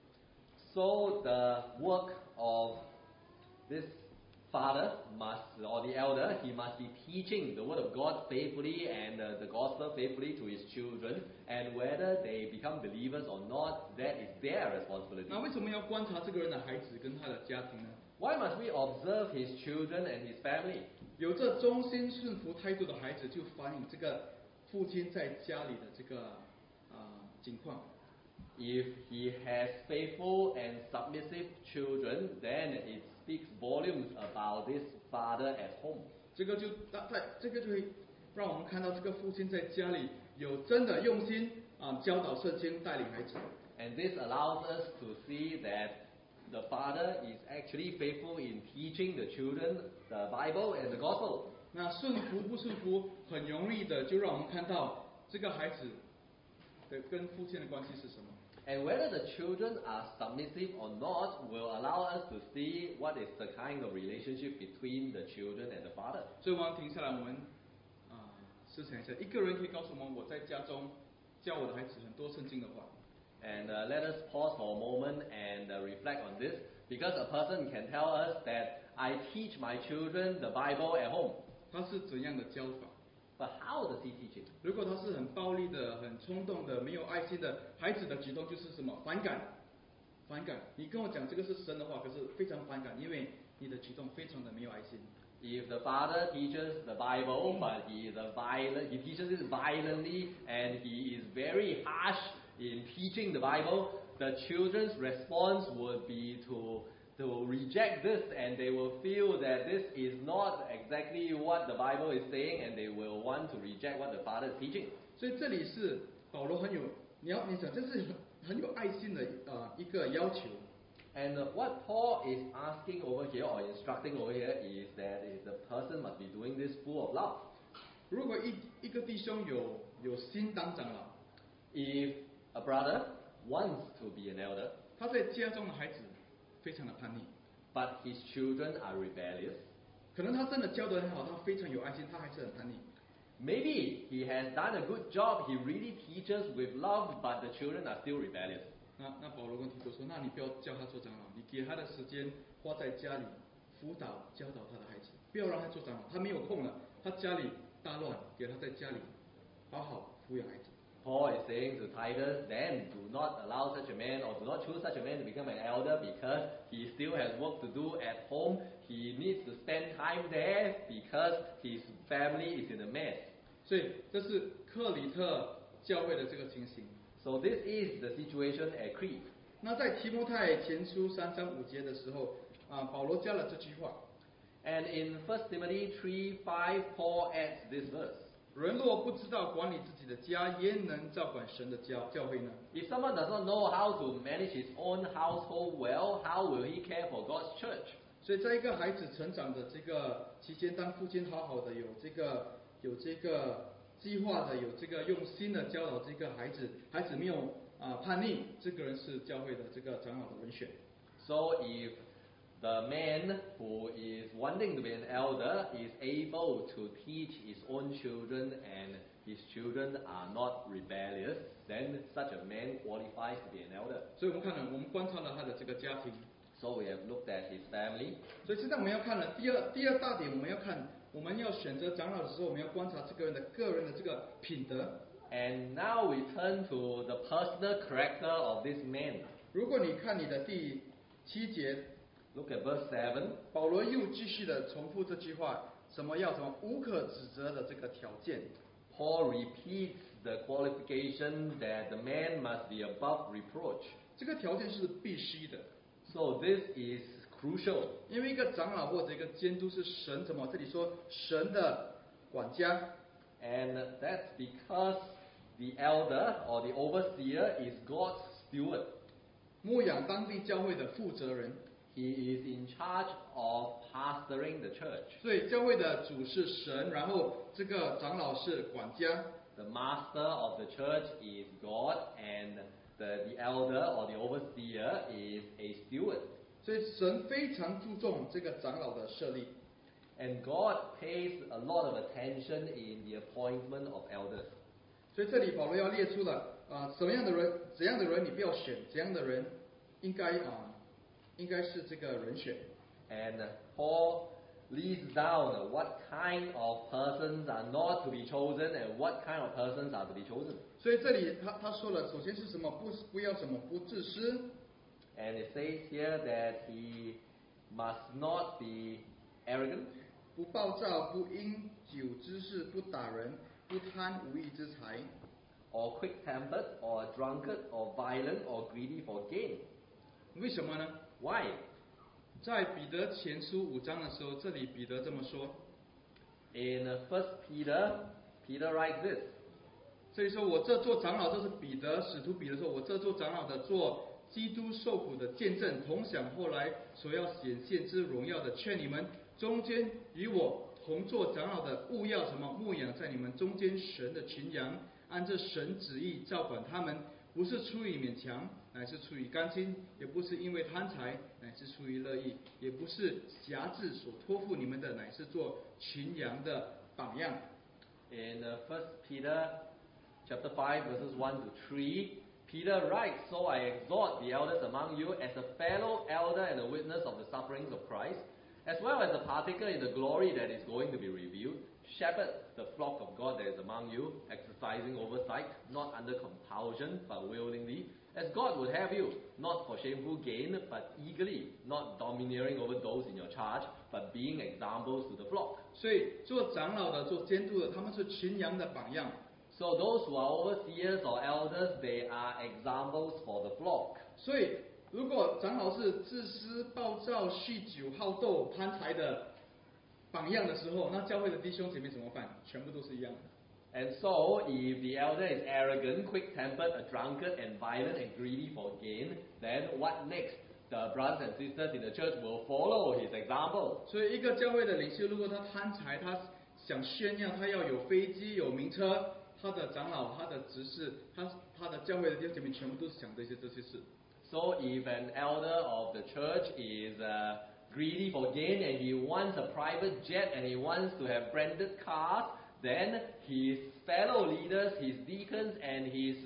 So the work of this father or the elder, he must be teaching the word of God faithfully and the gospel faithfully to his children, and whether they become believers or not, that is their responsibility. 那为什么要观察这个人的孩子跟他的家庭呢？ Why must we observe his children and his family? 有着忠心顺服态度的孩子，就反映这个父亲在家里的这个情况。 If he has faithful and submissive children, then it speaks volumes about this father at home. 这个就会让我们看到这个父亲在家里有真的用心教导圣经，带领孩子。 And this allows us to see that the father is actually faithful in teaching the children the Bible and the gospel. 那顺服不顺服，很容易的就让我们看到这个孩子的跟父亲的关系是什么。 And whether the children are submissive or not will allow us to see what is the kind of relationship between the children and the father. 所以我们要停下来，我们思想一下，一个人可以告诉我们，我在家中教我的孩子很多圣经的话。 And let us pause for a moment and reflect on this, because a person can tell us that I teach my children the Bible at home. 他是怎样的教法？ But how does he teach it? 如果他是很暴力的、很冲动的、没有爱心的，孩子的举动就是什么？反感。你跟我讲这个是神的话，可是非常反感，因为你的举动非常的没有爱心。 If the father teaches the Bible, but he teaches it violently, and he is very harsh in teaching the Bible, the children's response would be to reject this, and they will feel that this is not exactly what the Bible is saying, and they will want to reject what the father is teaching. 所以这里是保罗很有你想，这是很有爱心的一个要求。 And what Paul is asking over here or instructing over here is that the person must be doing this full of love. 如果一个弟兄有心当长老， If a brother wants to be an elder, 他在家中的孩子非常的叛逆， but his children are rebellious, 可能他真的教得很好，他非常有爱心，他还是很叛逆。 maybe he has done a good job, he really teaches with love, but the children are still rebellious. 那保罗跟提多说，那你不要叫他做长老，你给他的时间花在家里辅导教导他的孩子，不要让他做长老，他没有空了，他家里大乱，给他在家里好好抚养孩子。 Paul is saying to Titus, then do not allow such a man or do not choose such a man to become an elder because he still has work to do at home. He needs to spend time there because his family is in a mess. 所以这是克里特教会的这个情形。 So this is the situation at Crete. 那在提摩太前书3章5节的时候，保罗加了这句话： And in 1 Timothy 3:5, Paul adds this verse. 人若不知道管理自己的家，焉能照管神的教会呢？ If someone does not know how to manage his own household well, how will he care for God's church? 所以在一个孩子成长的这个期间，当父亲好好的有这个计划的，有这个用心的教导这个孩子，孩子没有叛逆，这个人是教会的这个长老的人选。 So if the man who is wanting to be an elder is able to teach his own children and his children are not rebellious, then such a man qualifies to be an elder. 所以我们观察了他的这个家庭。 So we have looked at his family. 所以现在我们要看了第二大点，我们要选择长老的时候，我们要观察这个人的个人的这个品德。 And now we turn to the personal character of this man. 如果你看你的第7节， Look at verse 7. 保罗又继续的重复这句话，什么无可指责的这个条件。 Paul repeats the qualification that the man must be above reproach. 这个条件是必须的， So this is crucial. 因为一个长老或者一个监督是神这里说神的管家， And that's because the elder or the overseer is God's steward. 牧养当地教会的负责人。 He is in charge of pastoring the church. 所以教会的主是神，然后这个长老是管家。 The master of the church is God, and the elder or the overseer is a steward. 所以神非常注重这个长老的设立。 And God pays a lot of attention in the appointment of elders. 所以这里保罗要列出了什么样的人，怎样的人你不要选，怎样的人应该是这个人选。 And Paul lists down what kind of persons are not to be chosen and what kind of persons are to be chosen. 所以这里他说了，首先是什么不要什么不自私， And it says here that he must not be arrogant, 不暴躁，不因酒滋事，不打人，不贪无义之财。 or quick-tempered, or a drunkard, or violent, or greedy for gain. 为什么呢？ Why? 在彼得前书5章的时候，这里彼得这么说。 In 1 Peter, Peter writes this. 所以说我这做长老，这是使徒彼得说，我这做长老的，做基督受苦的见证，同享后来所要显现之荣耀的，劝你们中间与我同做长老的，务要什么？牧养在你们中间神的群羊，按着神旨意照管他们，不是出于勉强，乃是出于甘心；也不是因为贪财，乃是出于乐意；也不是辖制所托付你们的，乃是做群羊的榜样。 In 1 Peter chapter 5 verses 1 to 3, Peter writes, So I exhort the elders among you as a fellow elder and a witness of the sufferings of Christ, as well as a partaker in the glory that is going to be revealed. Shepherd the flock of God that is among you, exercising oversight, not under compulsion, but willingly, as God would have you, not for shameful gain, but eagerly, not domineering over those in your charge, but being examples to the flock. 所以做长老的、做监督的，他们是群羊的榜样。 So those who are overseers or elders, they are examples for the flock. 所以如果长老是自私、暴躁、酗酒、好斗、贪财的榜样的时候，那教会的弟兄姐妹怎么办？全部都是一样的。 And so, if the elder is arrogant, quick-tempered, a drunkard, and violent and greedy for gain, then what next? The brothers and sisters in the church will follow his example. 所以一个教会的领袖，如果他贪财，他想炫耀，他要有飞机、有名车，他的长老、他的执事、他的教会的弟兄姐妹，全部都是想这些事。 So, if an elder of the church is greedy for gain and he wants a private jet and he wants to have branded cars, then his fellow leaders, his deacons, and his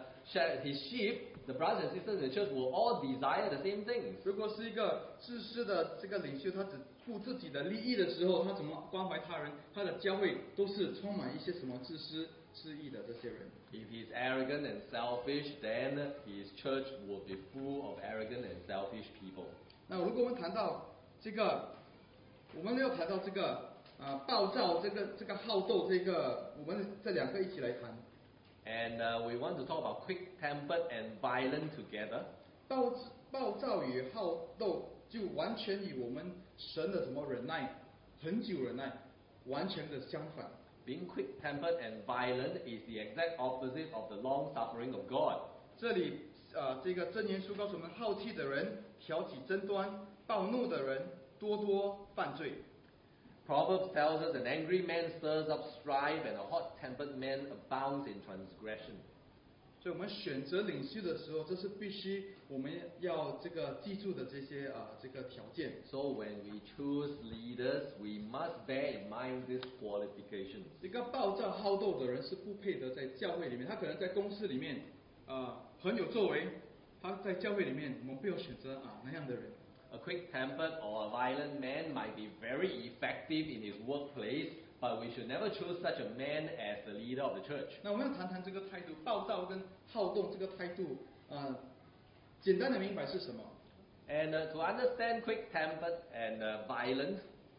sheep, the brothers and sisters in the church, will all desire the same things. 如果是一个自私的这个领袖，他只顾自己的利益的时候，他怎么关怀他人？他的教会都是充满一些什么自私自义的这些人。 If he's arrogant and selfish, then his church will be full of arrogant and selfish people. 那如果我们谈到这个，我们要谈到这个暴躁，这个好斗，我们这两个一起来谈。 And we want to talk about quick-tempered and violent together. 暴躁与好斗，就完全与我们神的什么忍耐、恒久忍耐，完全的相反。 Being quick-tempered and violent is the exact opposite of the long-suffering of God. 这里这个箴言书告诉我们，好气的人挑起争端，暴怒的人多多犯罪。 Proverbs tells us an angry man stirs up strife and a hot-tempered man abounds in transgression. 所以我们选择领袖的时候，这是必须我们要记住的这些条件。 So when we choose leaders, we must bear in mind these qualifications. 一个暴躁好斗的人是不配得在教会里面，他可能在公司里面很有作为，他在教会里面我们不要选择那样的人。 A quick-tempered or a violent man might be very effective in his workplace, but we should never choose such a man as the leader of the church. 那我们要谈谈这个态度，暴躁跟好动这个态度，简单的明白是什么？ And to understand quick-tempered and violent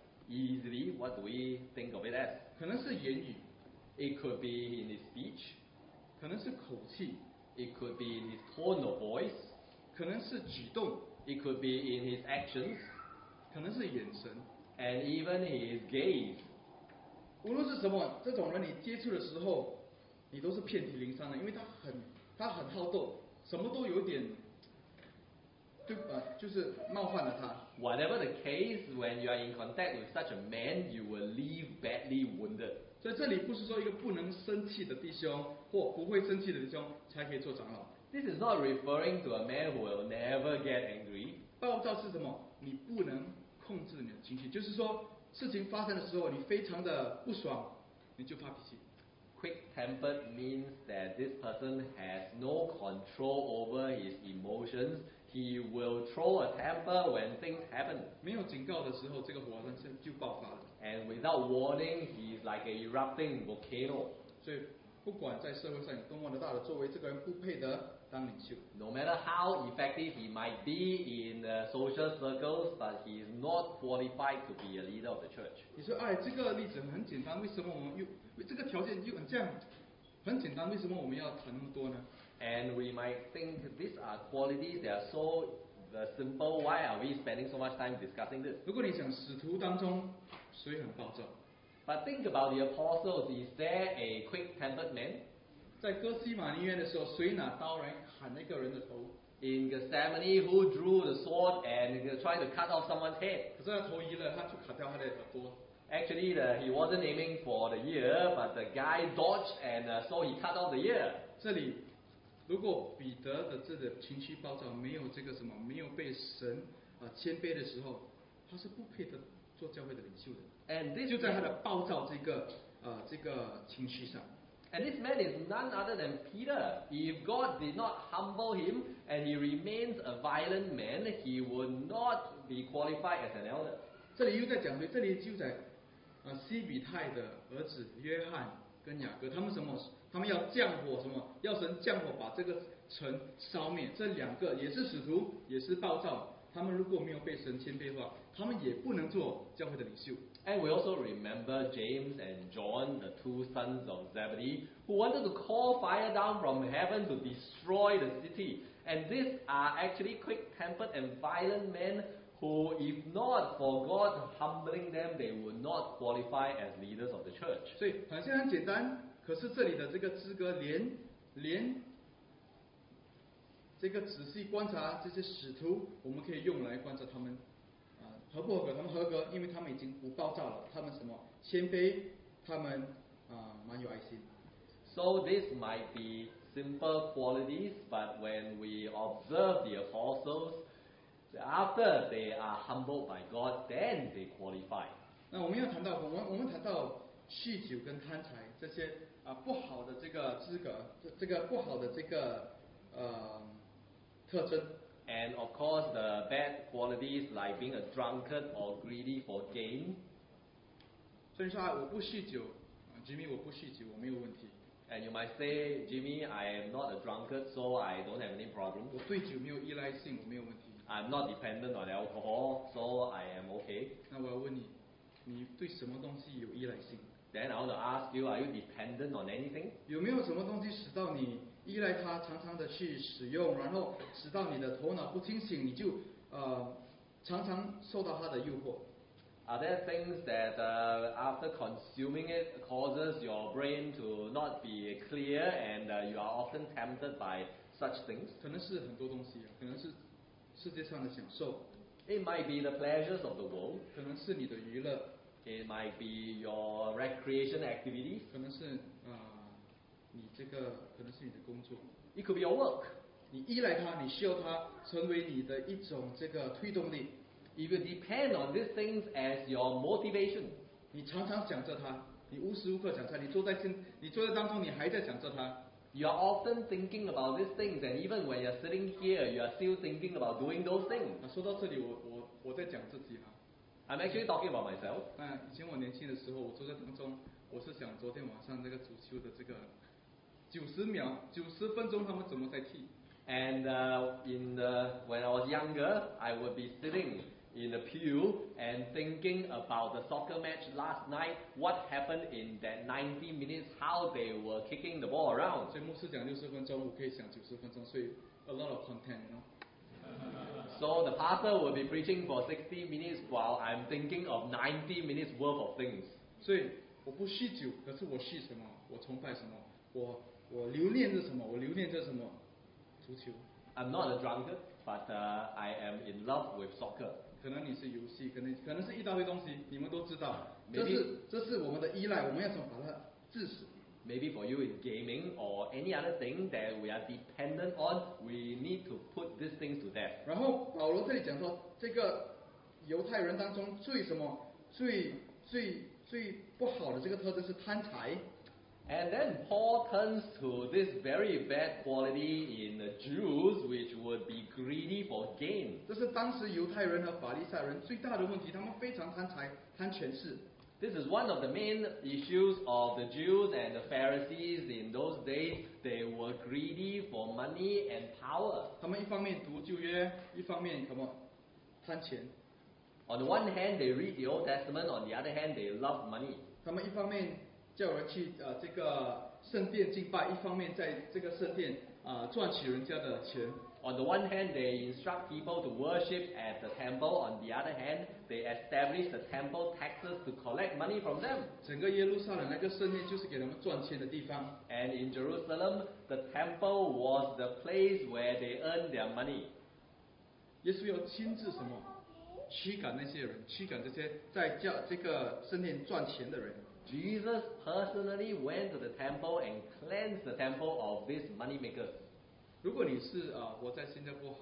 easily, what do we think of it as? 可能是言语， It could be in his speech, 可能是口气， it could be in his tone of voice, 可能是举动， it could be in his actions, 可能是眼神。 and even his gaze. 无论是什么，这种人你接触的时候，你都是遍体鳞伤的，因为他很好斗，什么都有点，就是冒犯了他。 Whatever the case, when you are in contact with such a man, you will leave badly wounded. 所以这里不是说一个不能生气的弟兄或不会生气的弟兄才可以做长老。 This is not referring to a man who will never get angry. 暴躁是什么？你不能控制你的情绪，就是说事情发生的时候，你非常的不爽，你就发脾气。 Quick-tempered means that this person has no control over his emotions. He will throw a temper when things happen. 没有警告的时候，这个火山就爆发了。 And without warning, he is like an erupting volcano. 所以不管在社会上有多么的大的作为，这个人不配得当领袖。 No matter how effective he might be in social circles, but he is not qualified to be a leader of the church. 你说，这个例子很简单，为什么我们这个条件又这样很简单，为什么我们要谈那么多呢？ And we might think these are qualities that are so simple. Why are we spending so much time discussing this? 如果你想使徒当中谁很暴躁， But think about the apostles. Is there a quick-tempered man? 在哥西马尼园的时候，谁拿刀来砍那个人的头？ In Gethsemane, who drew the sword and tried to cut off someone's head? 可是他头移了，他就砍掉他的耳朵。 Actually, he wasn't aiming for the ear, but the guy dodged, and so he cut off the ear. 这里，如果彼得的这个情绪暴躁，没有这个什么，没有被神谦卑的时候，他是不配的做教会的领袖的。 And this 就在他的暴躁这个情绪上。 And this man is none other than Peter. If God did not humble him and he remains a violent man, he would not be qualified as an elder. 这里又在讲谁？这里就在西比泰的儿子约翰跟雅各，他们什么？他们要降火什么？要神降火把这个城烧灭。这两个也是使徒，也是暴躁。他们如果没有被神谦卑的话，他们也不能做教会的领袖。 And we also remember James and John, the two sons of Zebedee, who wanted to call fire down from heaven to destroy the city. And these are actually quick-tempered and violent men who, if not for God humbling them, they would not qualify as leaders of the church. 所以好像很简单，可可是这里的这个资格连这个仔细观察这些使徒，我们可以用来观察他们合不合格。他们合格，因为他们已经不暴躁了，他们什么谦卑，他们蛮有爱心。 So this might be simple qualities, but when we observe the apostles, after they are humbled by God, then they qualify. 那我们要谈到我们谈到酗酒跟贪财这些不好的这个资格，这个不好的这个特征。 And of course, the bad qualities like being a drunkard or greedy for gain. 所以说我不酗酒，Jimmy 我不酗酒，我没有问题。 And you might say, Jimmy, I am not a drunkard, so I don't have any problem. 我对酒没有依赖性，我没有问题。 I'm not dependent on alcohol, so I am okay. 那我要问你，你对什么东西有依赖性？ Then I want to ask you, are you dependent on anything? 有没有什么东西使到你依赖它，常常的去使用，然后使到你的头脑不清醒，你就常常受到它的诱惑？ Are there things that after consuming it causes your brain to not be clear and you are often tempted by such things? 可能是很多东西，可能是世界上的享受， It might be the pleasures of the world. 可能是你的娱乐， It might be your recreation activities. 可能是你这个可能是你的工作， It could be your work. 你依赖它，你需要它成为你的一种这个推动力。 If you depend on these things as your motivation, 你常常想着它，你无时无刻想着它，你坐在当中，你还在想着它。 you are often thinking about these things, and even when you're sitting here, you are still thinking about doing those things. 说到这里，我在讲自己哈。 I'm actually talking about myself. 以前我年轻的时候，我坐在当中，我是想昨天晚上这个足球的这个90分钟，他们怎么在踢？ And when I was younger, I would be sitting in the pew and thinking about the soccer match last night, what happened in that 90 minutes, how they were kicking the ball around. 所以牧师讲60分钟，我可以想90分钟，所以 a lot of content， So the pastor will be preaching for 60 minutes while I'm thinking of 90 minutes worth of things. 所以我不酗酒，可是我酗什么？我崇拜什么？我留恋着什么？我留恋着什么？足球。 I'm not a drunkard, but I am in love with soccer. 可能你是游戏，可能是一大堆东西，你们都知道。 Maybe- 这是我们的依赖，我们要怎么把它致死？ Maybe for you it's gaming or any other thing that we are dependent on, we need to put these things to death. 然后保罗这里讲说，这个犹太人当中最不好的这个特征是贪财。 And then Paul turns to this very bad quality in the Jews, which would be greedy for gain. 这是当时犹太人和法利赛人最大的问题，他们非常贪财、贪权势。 This is one of the main issues of the Jews and the Pharisees in those days. They were greedy for money and power. 他们一方面读旧约，一方面什么贪钱。 On the one hand, they read the Old Testament. On the other hand, they love money. 他们一方面叫人去这个圣殿敬拜，一方面在这个圣殿赚取人家的钱。 On the one hand, they instruct people to worship at the temple. On the other hand, they establish the temple taxes to collect money from them. 整个耶路撒冷那个圣殿就是给他们赚钱的地方。 And in Jerusalem, the temple was the place where they earned their money. 耶稣要亲自什么驱赶那些人，驱赶这些在这个圣殿赚钱的人。 Jesus personally went to the temple and cleansed the temple of these money makers. 如果你是活在新加坡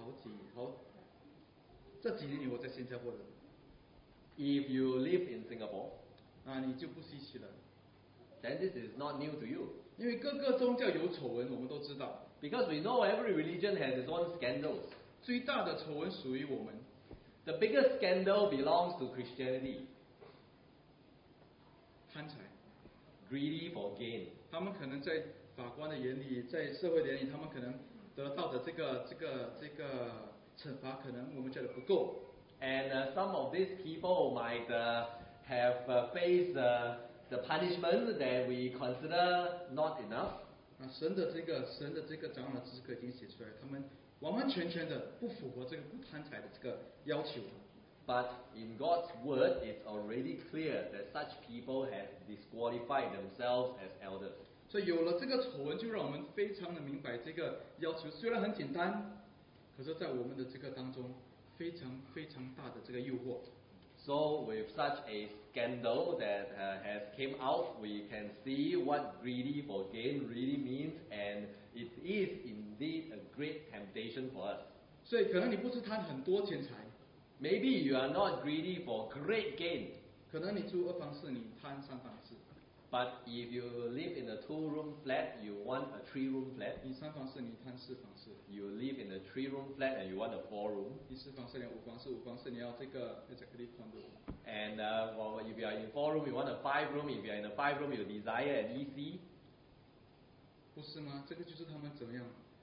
这几年你活在新加坡的， If you live in Singapore, 你就不稀奇了， then this is not new to you. 因为各个宗教有丑闻，我们都知道。 Because we know every religion has its own scandals. 最大的丑闻属于我们， The biggest scandal belongs to Christianity. 贪财。 Greedy for gain. 他们可能在法官的眼里，在社会的眼里，他们可能得到的这个惩罚，可能我们觉得不够。 And some of these people might have faced the punishment that we consider not enough. 神的这个长老资格已经写出来，他们完完全全的不符合这个不贪财的这个要求。 But in God's word, it's already clear that such people have disqualified themselves as elders. 所以有了这个丑闻，就让我们非常的明白这个要求虽然很简单，可是在我们的这个当中，非常非常大的这个诱惑。 So with such a scandal that has came out, we can see what greedy for gain really means, and it is indeed a great temptation for us. 所以可能你不是贪很多钱财， Maybe you are not greedy for great gain, 可能你住2房4，你贪3房4， but if you live in a 2-room flat, you want a 3-room flat. 你3房4，你贪4房4， You live in a 3-room flat and you want a 4-room. 你4房4，你5房4，5房4，你要这个 executive condo。 And well, if you are in 4-room, you want a 5-room. If you are in a 5-room, you desire an EC. 不是吗？这个就是他们怎么样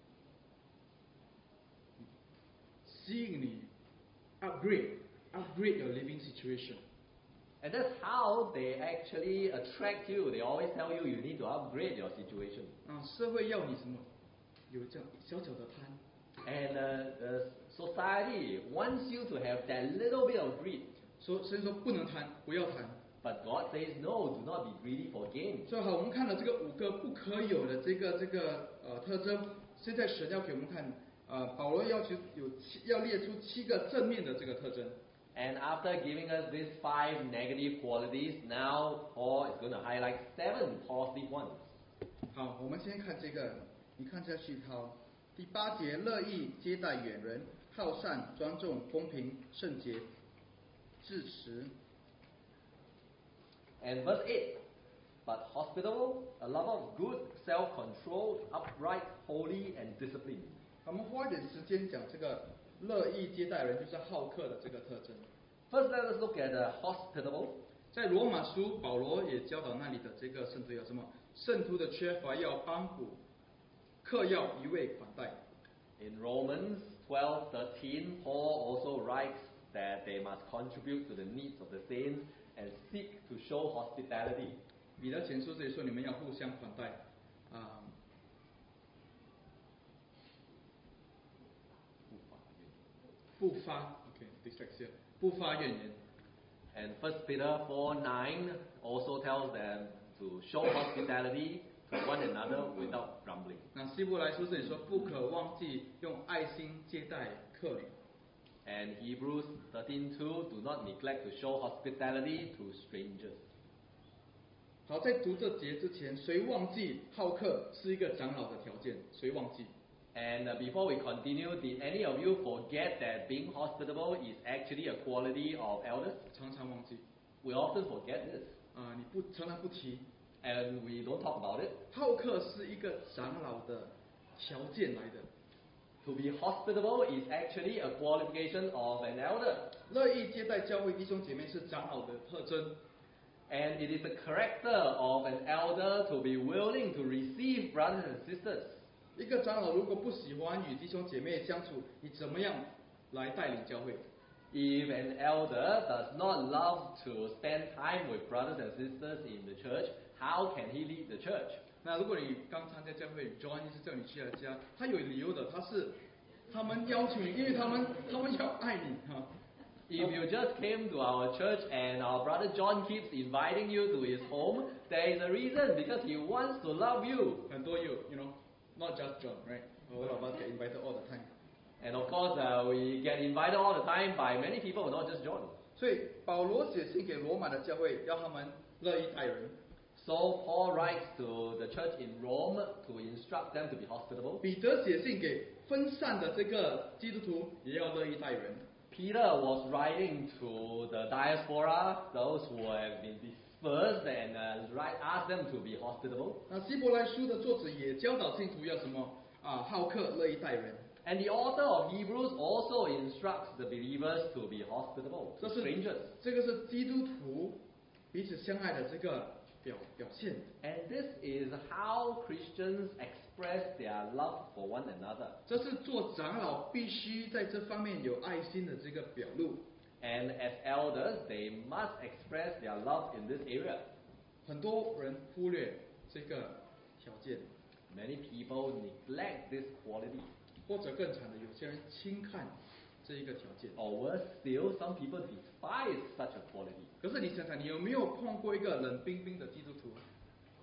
吸引你 upgrade your living situation。 And that's how they actually attract you. They always tell you you need to upgrade your situation. 社会要你什么？有这样小小的贪。 And society wants you to have that little bit of greed. 所以说不能贪，不要贪。 But God says no, do not be greedy for gain. 所以好，我们看了这个5个不可有的这个特征，现在神要给我们看，保罗要求要列出7个正面的这个特征。 And after giving us these 5 negative qualities, now Paul is going to highlight 7 positive ones. 好，我们先看这个，你看下去，好，第8节，乐意接待远人，好善、庄重、公平、圣洁、至实。 And verse 8, but hospitable, a lover of good, self-controlled, upright, holy, and disciplined. 我们花一点时间讲这个乐意接待人，就是好客的这个特征。 First, let us look at hospitable. 在罗马书，保罗也教导那里的这个圣徒要什么？圣徒的缺乏要帮补，客要一味款待。 In Romans 12:13, Paul also writes that they must contribute to the needs of the saints and seek to show hospitality. 彼得前书这里说，你们要互相款待，不发 dyslexia， 不发怨言。 And 1 Peter 4:9 also tells them to show hospitality to one another without grumbling. 那希伯来书这里说，不可忘记用爱心接待客旅。 And Hebrews 13:2, do not neglect to show hospitality to strangers. 好，在读这节之前，谁忘记好客是一个长老的条件？谁忘记？ And before we continue, did any of you forget that being hospitable is actually a quality of elders? 常常忘记 We often forget this, 你常常不提。 and we don't talk about it. 好客是一个长老的条件来的。 To be hospitable is actually a qualification of an elder. 乐意接待教会弟兄姐妹是长老的特征。 And it is the character of an elder to be willing to receive brothers and sisters. 一个长老如果不喜欢与弟兄姐妹相处，你怎么样来带领教会？ If an elder does not love to spend time with brothers and sisters in the church, how can he lead the church? 那如果你刚参加教会 ，John 医师叫你去他家，他有理由的，他们要求你，因为他们要爱你哈。 If you just came to our church and our brother John keeps inviting you to his home, there is a reason, because he wants to love you. 很多you know, not just John, right? All of us get invited all the time. And of course, we get invited all the time by many people, not just John. 所以保罗写信给罗马的教会，要他们乐意待人。 So Paul writes to the church in Rome to instruct them to be hospitable. 彼得写信给分散的这个基督徒，也要乐意待人。 Peter was writing to the diaspora, those who have been dispersed, and asked them to be hospitable. 那希伯来书的作者也教导信徒要什么好客，乐意待人。 And the author of Hebrews also instructs the believers to be hospitable to strangers. 这个是基督徒彼此相爱的这个表现。 And this is how Christians express their love for one another. 这是做长老必须在这方面有爱心的这个表露。 And as elders, they must express their love in this area. 很多人忽略这个条件， Many people neglect this quality. 或者更惨的，有些人轻看这一个条件。 Or worse still, some people despise such a quality. 可是你想想，你有没有碰过一个冷冰冰的基督徒？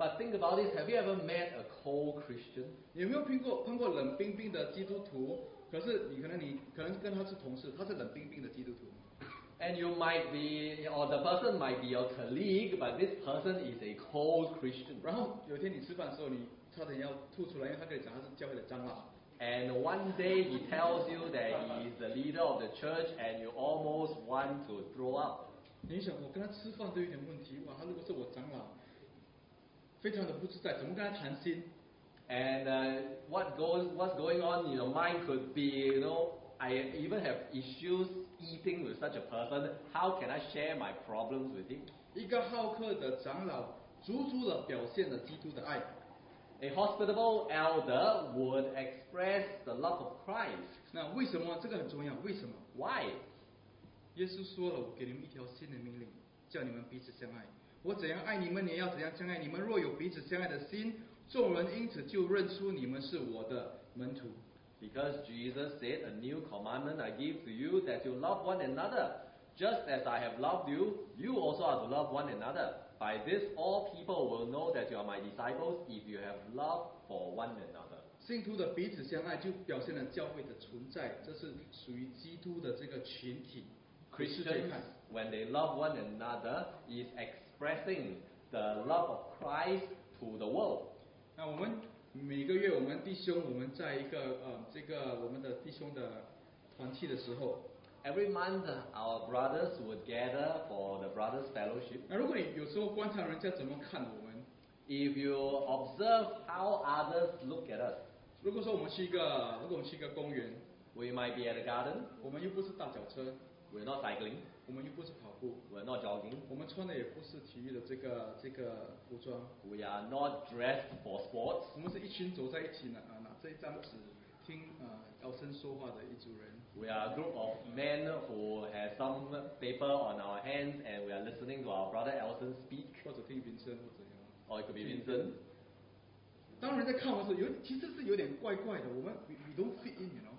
But think about this, have you ever met a cold Christian? 你有没有碰过冷冰冰的基督徒？可是你可能跟他是同事，他是冷冰冰的基督徒。 And you might be, or the person might be your colleague, but this person is a cold Christian. 然后有一天你吃饭的时候，你差点要吐出来，因为他跟你讲他是教会的长老。 And one day he tells you that he is the leader of the church, and you almost want to throw up. 你想，我跟他吃饭都有点问题，哇，他如果是我长老，非常的不自在，怎么跟他谈心？ And what's going on in your mind could be, I even have issues eating with such a person. How can I share my problems with him? 一个好客的长老，足足的表现了基督的爱。 A hospitable elder would express the love of Christ. 那为什么这个很重要？为什么？ Why? 耶稣说了，我给你们一条新的命令，叫你们彼此相爱。我怎样爱你们，你也要怎样相爱。你们若有彼此相爱的心，众人因此就认出你们是我的门徒。 Because Jesus said, "A new commandment I give to you, that you love one another. Just as I have loved you, you also are to love one another. By this all people will know that you are my disciples, if you have love for one another." 信徒的彼此相爱，就表现了教会的存在，这是属于基督的这个群体。 Christians, when they love one another, is expressing the love of Christ to the world. 那我们每个月，我们弟兄，我们在一个我们的弟兄的团契的时候， Every month, our brothers would gather for the brothers' fellowship. 那如果你有时候观察人家怎么看我们， If you observe how others look at us, 如果说我们去一个公园， we might be at a garden, 我们又不是大脚车， we're not cycling, 我们又不是跑步， we're not jogging, 我们穿的也不是体育的这个服装， we are not dressed for sports. 我们是一群走在一起拿这一张纸听高声说话的一组人。 We are a group of men who have some paper on our hands and we are listening to our brother Elson speak. 或者听民声或怎样。 Or it could be Vincent. 当人在看我的时候，其实是有点怪怪的。我们 we don't fit in， you know。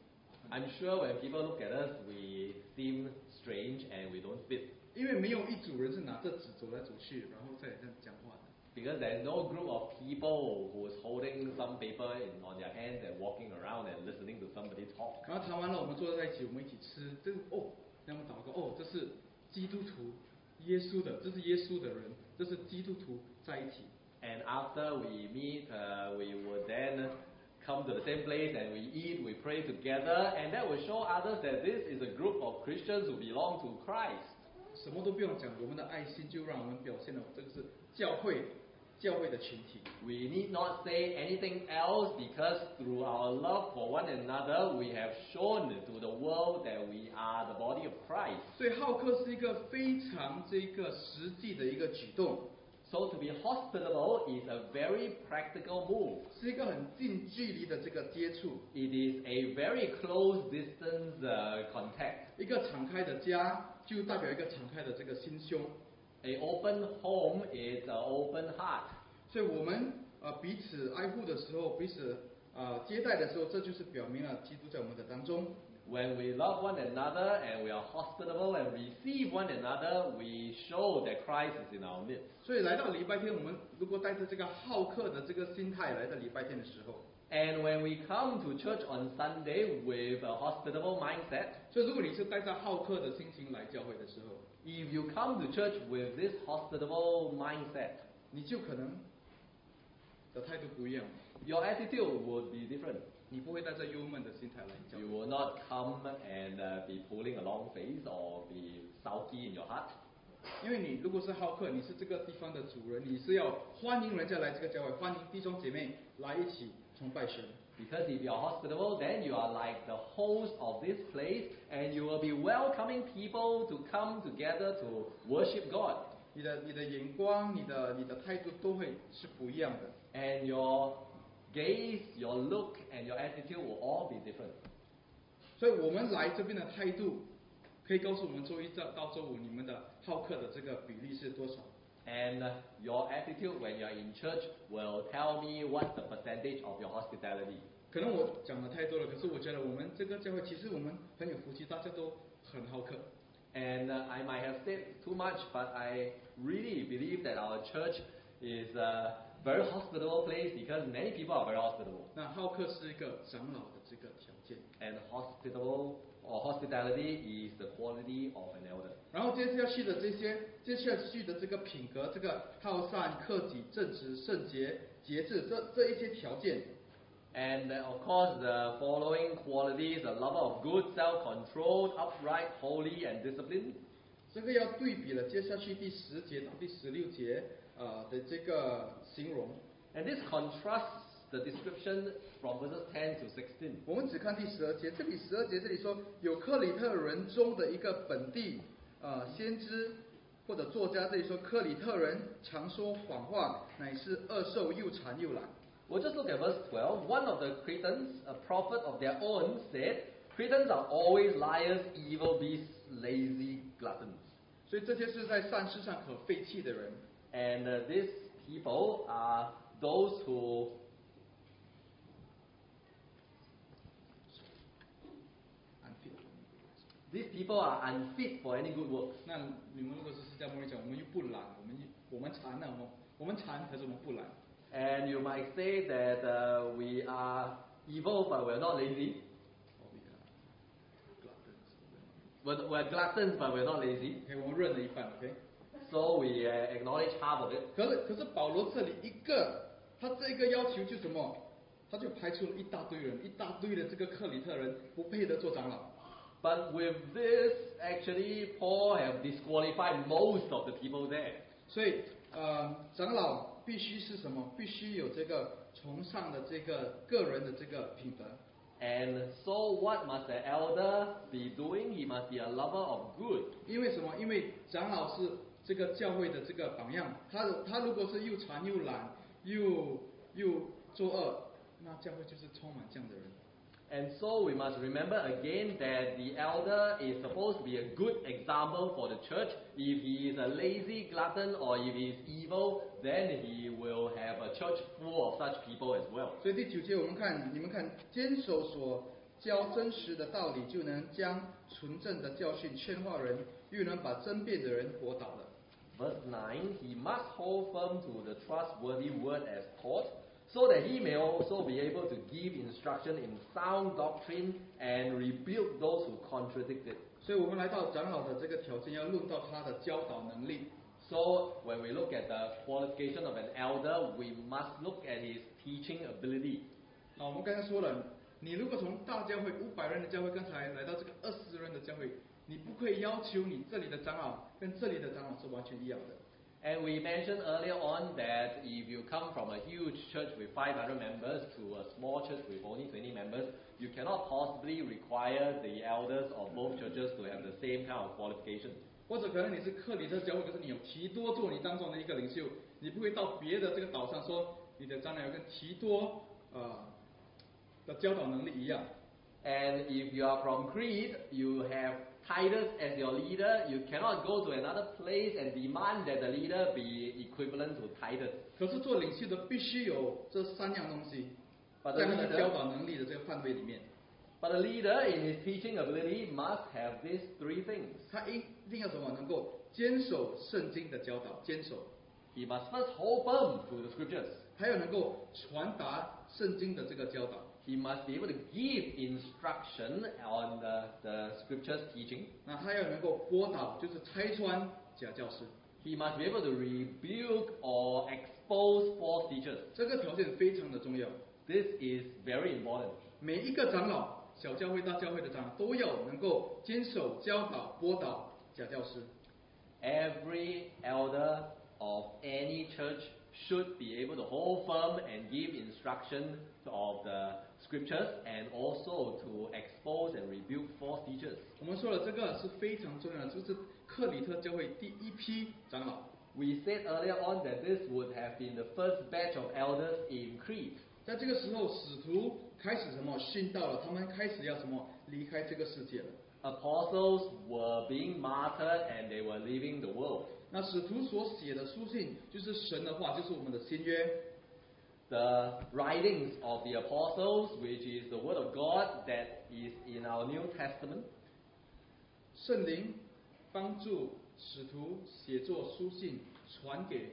I'm sure when people look at us, we seem strange and we don't fit. 因为没有一组人是拿着纸走来走去，然后再这样讲话的。 Because there's no group of people who's holding some paper on their hands and walking around and listening to somebody talk. 然后谈完了，我们坐在一起，我们一起吃。这个让我们祷告。这是基督徒，耶稣的，这是耶稣的人，这是基督徒在一起。 And after we meet, we would then come to the same place and we eat, we pray together, and that will show others that this is a group of Christians who belong to Christ. 什么都不用讲，我们的爱心就让我们表现了这个是教会的群体。 We need not say anything else because through our love for one another, we have shown to the world that we are the body of Christ. 所以好客是一个非常这个实际的一个举动， So to be hospitable is a very practical move. 是一个很近距离的这个接触。 It is a very close distance contact. 一个敞开的家，就代表一个敞开的这个心胸。 An open home is an open heart. 所以我们彼此爱护的时候，彼此接待的时候，这就是表明了基督在我们的当中。 When we love one another and we are hospitable and receive one another, we show that Christ is in our midst. 所以来到礼拜天，我们如果带着这个好客的这个心态来到礼拜天的时候， And when we come to church on Sunday with a hospitable mindset, 所以如果你是带着好客的心情来教会的时候， if you come to church with this hospitable mindset, 你就可能的态度不一样， your attitude would be different. 你不会带着忧闷的心态来教 You 会。 will not come and be pulling a long face or be sulky in your heart. 因为你如果是好客，你是这个地方的主人，你是要欢迎人家来这个教会，欢迎弟兄姐妹来一起崇拜神。 Because if you are hospitable, then you are like the host of this place and you will be welcoming people to come together to worship God. 你的眼光，你的态度都会是不一样的。 And your gaze, your look, and your attitude will all be different. 所以我们来这边的态度，可以告诉我们周一到周五你们的好客的这个比例是多少。 And your attitude when you are in church will tell me what's the percentage of your hospitality. 可能我讲的太多了，可是我觉得我们这个教会其实我们很有福气，大家都很好客。 And I might have said too much, but I really believe that our church is a very hospitable place because many people are very hospitable. 那好客是一个长老的这个条件。 And hospitable or hospitality is the quality of an elder. 然后接下去的这个品格，这个好善、克己、正直、圣洁、节制，这一些条件。 And of course, the following qualities: a lover of good, self-controlled, upright, holy, and disciplined. 这个要对比了接下去第10节到第16节的这个形容。 And this contrasts the description from verses 10 to 16. 我们只看第12节，这里12节这里说，有克里特人中的一个本地先知或者作家，这里说克里特人常说谎话，乃是恶兽，又馋又懒。 We'll just look at verse 12. One of the Cretans, a prophet of their own, said, Cretans are always liars, evil beasts, lazy gluttons. 所以这些是在善事上可废弃的人。 And these people are those who these people are unfit for any good works. 那你们如果是释迦牟尼讲，我们又不懒，我们馋呢，我们馋，可是我们不懒。 And you might say that we are evil, but we're not lazy. We're gluttons, but we're not lazy. OK， 我们认了一半 ，OK。 So we acknowledge half of it. 可是保罗这里他这个要求就什么？他就排除了一大堆人，一大堆的这个克里特人不配得做长老。 But with this, actually, Paul have disqualified most of the people there. 所以长老必须是什么？必须有这个崇尚的这个个人的这个品德。 And so, what must the elder be doing? He must be a lover of good. 因为什么？因为长老是这个教会的这个榜样。他如果是又馋又懒又作恶，那教会就是充满这样的人。 And so we must remember again that the elder is supposed to be a good example for the church. If he is a lazy glutton or if he is evil, then he will have a church full of such people as well. 所以第9节你们看，坚守所教真实的道理，就能将纯正的教训劝化人，又能把争辩的人驳倒了。 Verse 9, he must hold firm to the trustworthy word as taught, so that he may also be able to give instruction in sound doctrine and rebuke those who contradict it. 所以我们来到长老的这个条件，要论到他的教导能力。 So when we look at the qualification of an elder, we must look at his teaching ability. 好，我们刚才说了，你如果从大教会500人的教会，刚才来到这个20人的教会，你不可以要求你这里的长老跟这里的长老是完全一样的。 And we mentioned earlier on that if you come from a huge church with 500 members to a small church with only 20 members, you cannot possibly require the elders of both churches to have the same kind of qualification. 或者可能你是克里特教会，可是你有提多做你当中的一个领袖，你不会到别的这个岛上说你的长老要跟提多的教导能力一样。 And if you are from Crete, you have Titus as your leader, you cannot go to another place and demand that the leader be equivalent to Titus. 可是做领袖的必须有这3样东西， But 在 the 他的教 leader, 导能力的这个范围里面， but the leader in his teaching ability must have these 3 things. 他一定要什么？能够坚守圣经的教导，坚守， He must first hold firm to the scriptures. 还有能够传达圣经的这个教导。 He must be able to give instruction on the scriptures teaching. 那他要能够播导，就是拆穿假教师。 He must be able to rebuke or expose false teachers. 这个条件非常的重要。 This is very important. 每一个长老，小教会、大教会的长老，都要能够坚守教导、播导假教师。 Every elder of any church should be able to hold firm and give instruction of the scriptures and also to expose and rebuke false teachers. 我们说了，这个是非常重要的，就是克里特教会第一批长老。 We said earlier on that this would have been the first batch of elders in Crete. 在这个时候，使徒开始什么殉道了？他们开始要什么离开这个世界了？ Apostles were being martyred and they were leaving the world. 那使徒所写的书信，就是神的话，就是我们的新约。 The writings of the apostles, which is the word of God that is in our New Testament. 圣灵帮助使徒写作书信，传给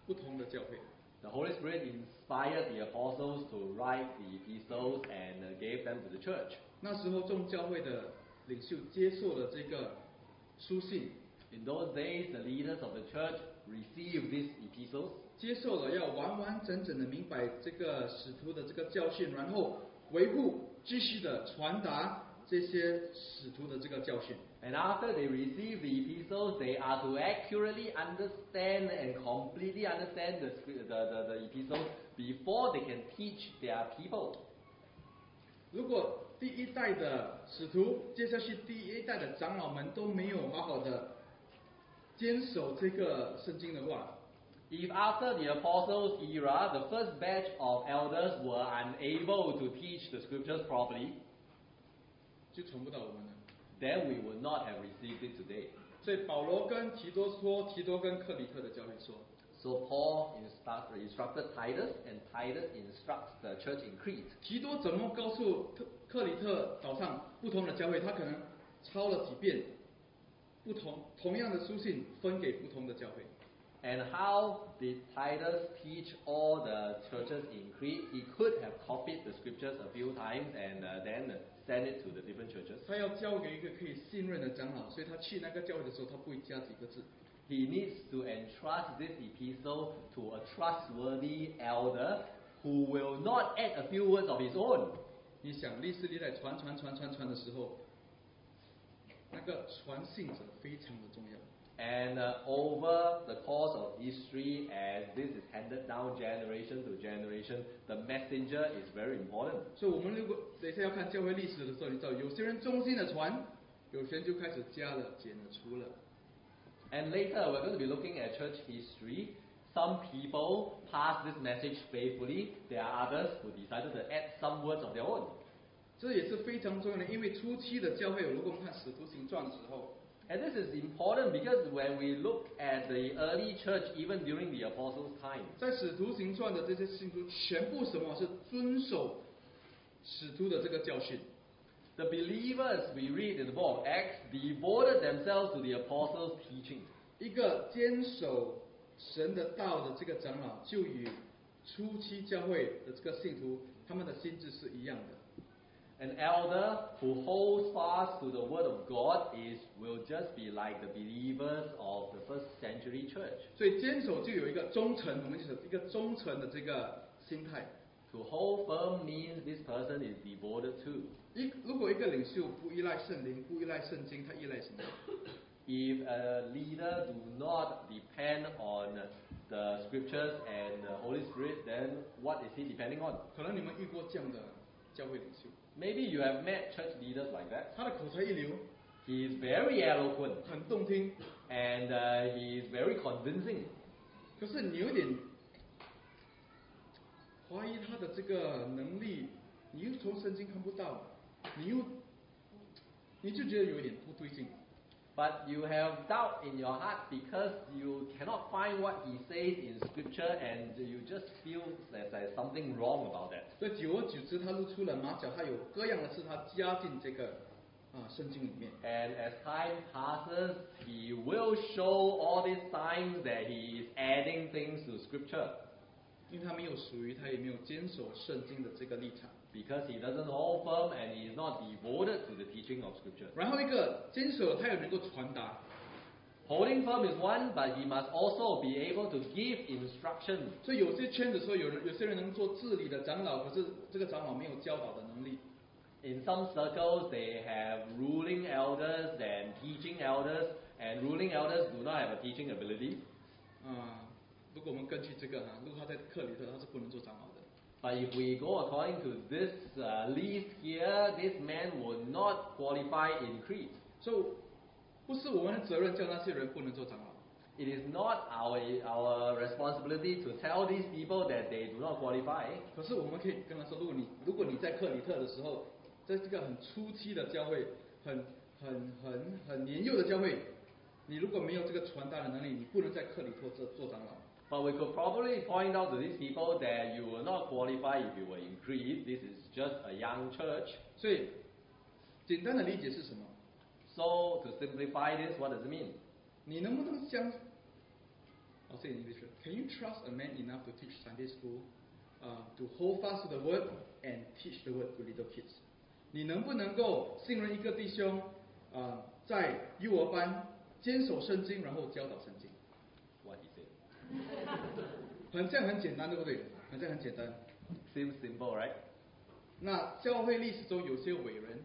不同的教会。 The Holy Spirit inspired the apostles to write the epistles and gave them to the church. 那时候众教会的领袖接受了这个书信， In those days, the leaders of the church received these epistles, 接受了要完完整整的明白这个使徒的这个教训，然后维护继续的传达这些使徒的这个教训。 and after they receive the epistles, they are to accurately understand and completely understand the epistles before they can teach their people. 如果第一代的使徒，接下去第一代的长老们都没有好好的坚守这个圣经的话， If after the apostles' era, the first batch of elders were unable to teach the scriptures properly, 就传不到我们了。 then we would not have received it today. 所以保罗跟提多说，提多跟克里特的教会说， So Paul instructed Titus, and Titus instructs the church in Crete. 提多怎么告诉克里特岛上不同的教会，他可能抄了几遍同样的书信分给不同的教会。 And how did Titus teach all the churches in Crete? He could have copied the scriptures a few times and then sent it to the different churches. 他要交给一个可以信任的长老，所以他去那个教会的时候，他不会加几个字。 He needs to entrust this epistle to a trustworthy elder who will not add a few words of his own. 你想历史历代传的时候，那个传信者非常的重要。 And over the course of history, as this is handed down generation to generation, the messenger is very important. 所以我们如果等一下要看教会历史的时候，你知道有些人忠心的传，有些人就开始加了、减了、除了。 And later, we're going to be looking at church history. Some people pass this message faithfully. There are others who decided to add some words of their own. 这也是非常重要的，因为初期的教会，如果我们看《使徒行传》的时候， And this is important because when we look at the early church, even during the apostles' time, 在《使徒行传》的这些信徒，全部什么是遵守使徒的这个教训。 the believers we read in the book of Acts devoted themselves to the apostles' teaching. 一个坚守神的道的这个长老，就与初期教会的这个信徒，他们的心智是一样的。 An elder who holds fast to the word of God will just be like the believers of the first century church. 所以坚守就有一个忠诚，我们就是一个忠诚的这个心态。 To hold firm means this person is devoted to. 如果一个领袖不依赖圣灵，不依赖圣经，他依赖什么？ If a leader do not depend on the scriptures and the Holy Spirit, then what is he depending on? 可能你们遇过这样的教会领袖， Maybe you have met church leaders like that. 他的口才一流， He is very eloquent 很动听， and he is very convincing. 可是你有点怀疑他的这个能力，你又从圣经看不到，你就觉得有一点不对劲。 But you have doubt in your heart because you cannot find what he says in scripture and you just feel that there's something wrong about that. 所以久而久之，他露出了马脚，他有各样的事，他加进这个圣经里面。 And as time passes, he will show all these signs that he is adding things to scripture 因为他没有属于，他也没有坚守圣经的这个立场。 because he doesn't hold firm and he is not devoted to the teaching of scripture. 然后一个坚守，他也能够传达。 Holding firm is one, but he must also be able to give instruction. 所以有些圈子说有些人能做治理的长老，可是这个长老没有教导的能力。 In some circles, they have ruling elders and teaching elders, and ruling elders do not have a teaching ability. 如果我们根据这个如果他在克里特，他是不能做长老的。 But if we go according to this list here, this man would not qualify in Crete. 所以不是我们的责任叫那些人不能做长老。 It is not our responsibility to tell these people that they do not qualify. 可是我们可以跟他说，如果你在克里特的时候，在这个很初期的教会，很年幼的教会，你如果没有这个传达的能力，你不能在克里特做长老。 But we could probably point out to these people that you will not qualify if you were in Crete. This is just a young church. 所以简单的理解是什么？ So to simplify this, what does it mean? 你能不能 I'll say in English. Can you trust a man enough to teach Sunday school, to hold fast to the word and teach the word to little kids? 你能不能够信任一个弟兄，在幼儿班坚守圣经，然后教导圣经？ What he said. 这样很简单，对不对？这样很简单。 Seems simple, right? 那教会历史中有些伟人，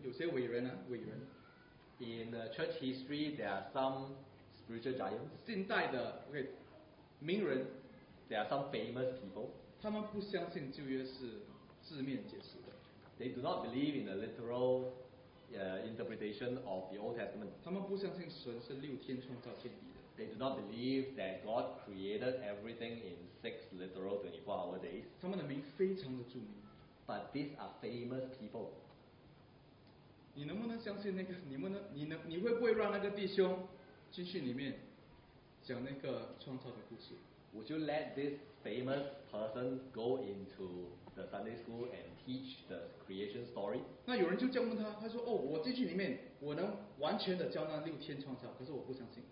In church history, there are some spiritual giants. 近代的名人， There are some famous people. 他们不相信旧约是字面解释的， They do not believe in the literal interpretation of the Old Testament. 他们不相信神是6天创造天地的。 They do not believe that God created everything in 6 literal 24-hour days. 他们的名非常的著名。 But these are famous people. 你能不能相信那个？你会不会让那个弟兄进去里面讲那个创造的故事？ Would you let this famous person go into the Sunday school and teach the creation story? 那有人就这样问他，他说：“哦，我进去里面，我能完全的教那6天创造，可是我不相信。”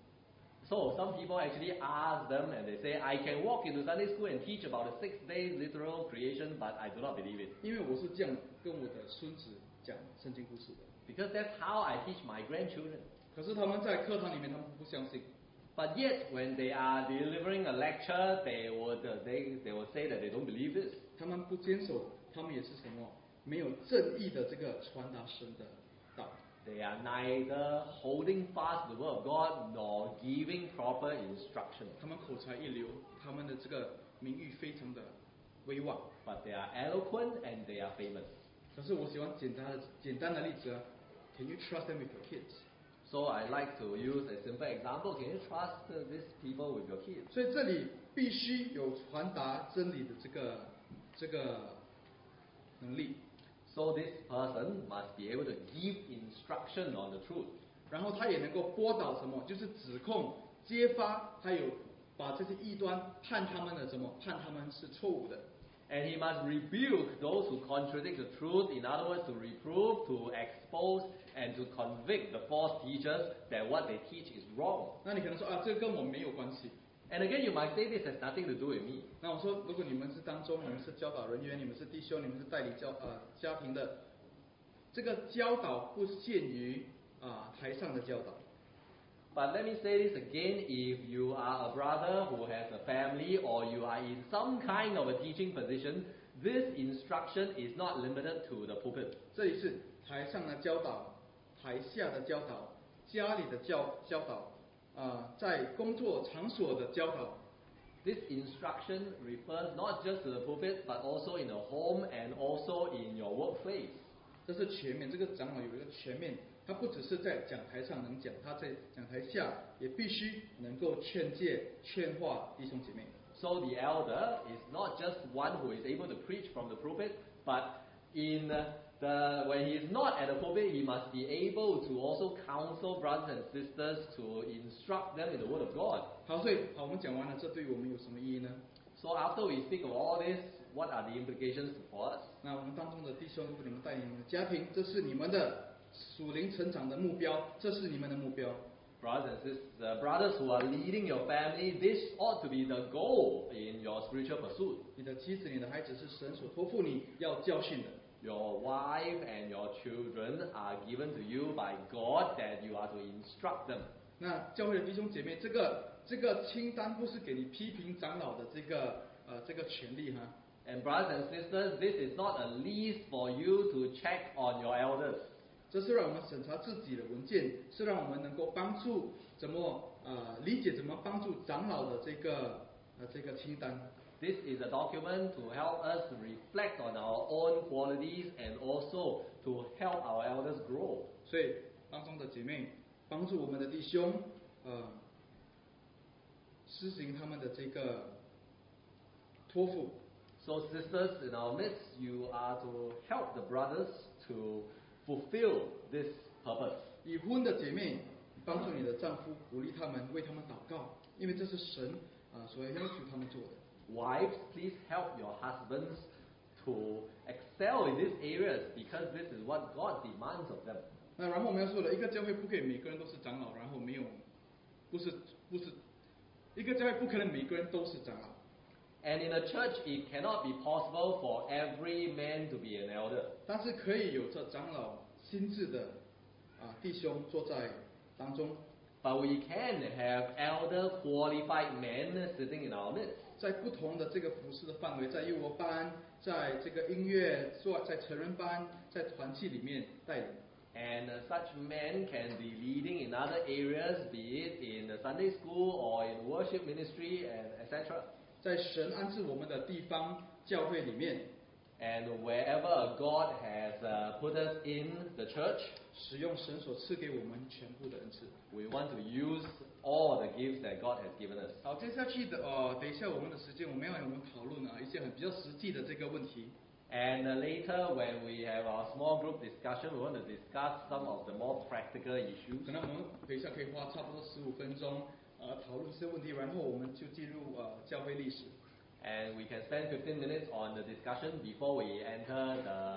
So some people actually ask them and they say, I can walk into Sunday school and teach about the 6 days literal creation, but I do not believe it. 因为我是这样跟我的孙子讲圣经故事的。 Because that's how I teach my grandchildren. 可是他们在课堂里面，他们不相信。 But yet, when they are delivering a lecture, they would say that they don't believe this. 他们不坚守，他们也是什么？没有正义的这个传达神的道。 They are neither holding fast the word of God nor giving proper instruction. 他们口才一流，他们的这个名誉非常的威望。 But they are eloquent and they are famous. 可是我喜欢简单的例子啊。Can you trust them with your kids? So I like to use a simple example. Can you trust these people with your kids? 所以这里必须有传达真理的这个能力。 So this person must be able to give instruction on the truth. 然后他也能够拨导什么，就是指控、揭发，还有把这些异端判他们的什么，判他们是错误的。 And he must rebuke those who contradict the truth. In other words, to reprove, to expose, and to convict the false teachers that what they teach is wrong. 那你可能说啊，这个跟我没有关系。 And again, you might say this has nothing to do with me. 那我说，如果你们是当中，你们是教导人员，你们是弟兄，你们是代理家庭的，这个教导不限于台上的教导。 But let me say this again, if you are a brother who has a family or you are in some kind of a teaching position, this instruction is not limited to the pulpit. 这里是台上的教导，台下的教导，家里的教导，在工作场所的教导。 This instruction refers not just to the pulpit, but also in the home and also in your workplace. 这是全面，这个长老有一个全面，他不只是在讲台上能讲，他在讲台下也必须能够劝诫、劝化弟兄姐妹。 So the elder is not just one who is able to preach from the pulpit, but when he is not at the pulpit, he must be able to also counsel brothers and sisters to instruct them in the Word of God. 好，所以我们讲完了，这对于我们有什么意义呢？ So after we speak of all this, what are the implications for us? 那我们当中的弟兄，如果你们带领你们的家庭，这是你们的属灵成长的目标，这是你们的目标。 Brothers and sisters, brothers who are leading your family, this ought to be the goal in your spiritual pursuit. 你的妻子、你的孩子是神所托付你要教训的。 Your wife and your children are given to you by God that you are to instruct them. 那教会的弟兄姐妹，这个清单不是给你批评长老的这个权利哈。 And brothers and sisters, this is not a list for you to check on your elders. 这是让我们审查自己的文件，是让我们能够帮助怎么理解怎么帮助长老的这个清单。 This is a document to help us reflect on our own qualities and also to help our elders grow. 所以当中的姐妹帮助我们的弟兄施行他们的这个托付。 So sisters in our midst, you are to help the brothers to fulfill this purpose. 已婚的姐妹帮助你的丈夫，鼓励他们，为他们祷告，因为这是神所要求他们做的。 Wives, please help your husbands to excel in these areas because this is what God demands of them. 那然后我们要说了，一个教会不可以每个人都是长老，然后不是一个教会不可能每个人都是长老， And in a church, it cannot be possible for every man to be an elder. 但是可以有着长老心智的弟兄坐在当中， But we can have elder qualified men sitting in our midst. 在不同的这个服饰的范围，在幼儿班，在这个音乐，在成人班，在团契里面带领。 And such men can be leading in other areas, be it in the Sunday school or in worship ministry, and etc. 在神安置我们的地方教会里面， And wherever God has put us in the church, 使用神所赐给我们全部的恩赐。 we want to use all the gifts that God has given us. 好，接下去的等一下我们的时间，我们要讨论一些比较实际的这个问题。 And later, when we have our small group discussion, we want to discuss some of the more practical issues. 可能我们等一下可以花差不多15分钟讨论这些问题，然后我们就进入教会历史。 And we can spend 15 minutes on the discussion before we enter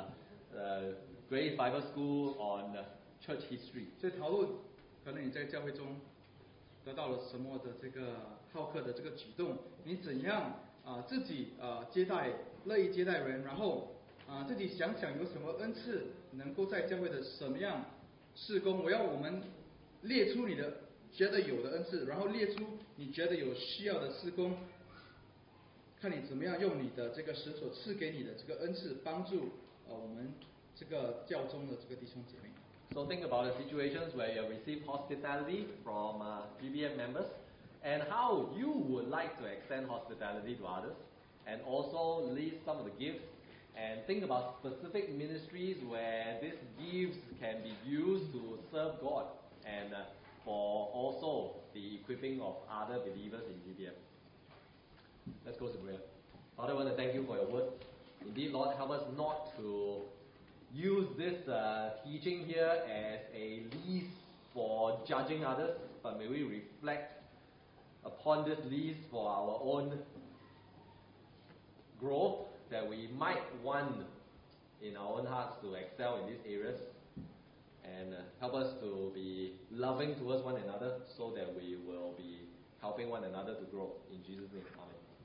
the Grace Bible School on church history. 所以讨论，可能你在教会中得到了什么的这个好客的这个举动，你怎样自己乐意接待人，然后自己想想有什么恩赐能够在教会的什么样事工，我们列出你的觉得有的恩赐，然后列出你觉得有需要的事工，看你怎么样用你的这个神所赐给你的这个恩赐帮助我们这个教中的这个弟兄姐妹。 So think about the situations where you have received hospitality from GBM members and how you would like to extend hospitality to others, and also list some of the gifts and think about specific ministries where these gifts can be used to serve God and for also the equipping of other believers in GBM. Let's go to prayer. Father, I want to thank you for your word. Indeed, Lord, help us not to use this teaching here as a lease for judging others, but may we reflect upon this lease for our own growth, that we might want in our own hearts to excel in these areas, and help us to be loving towards one another so that we will be helping one another to grow. In Jesus' name, Amen.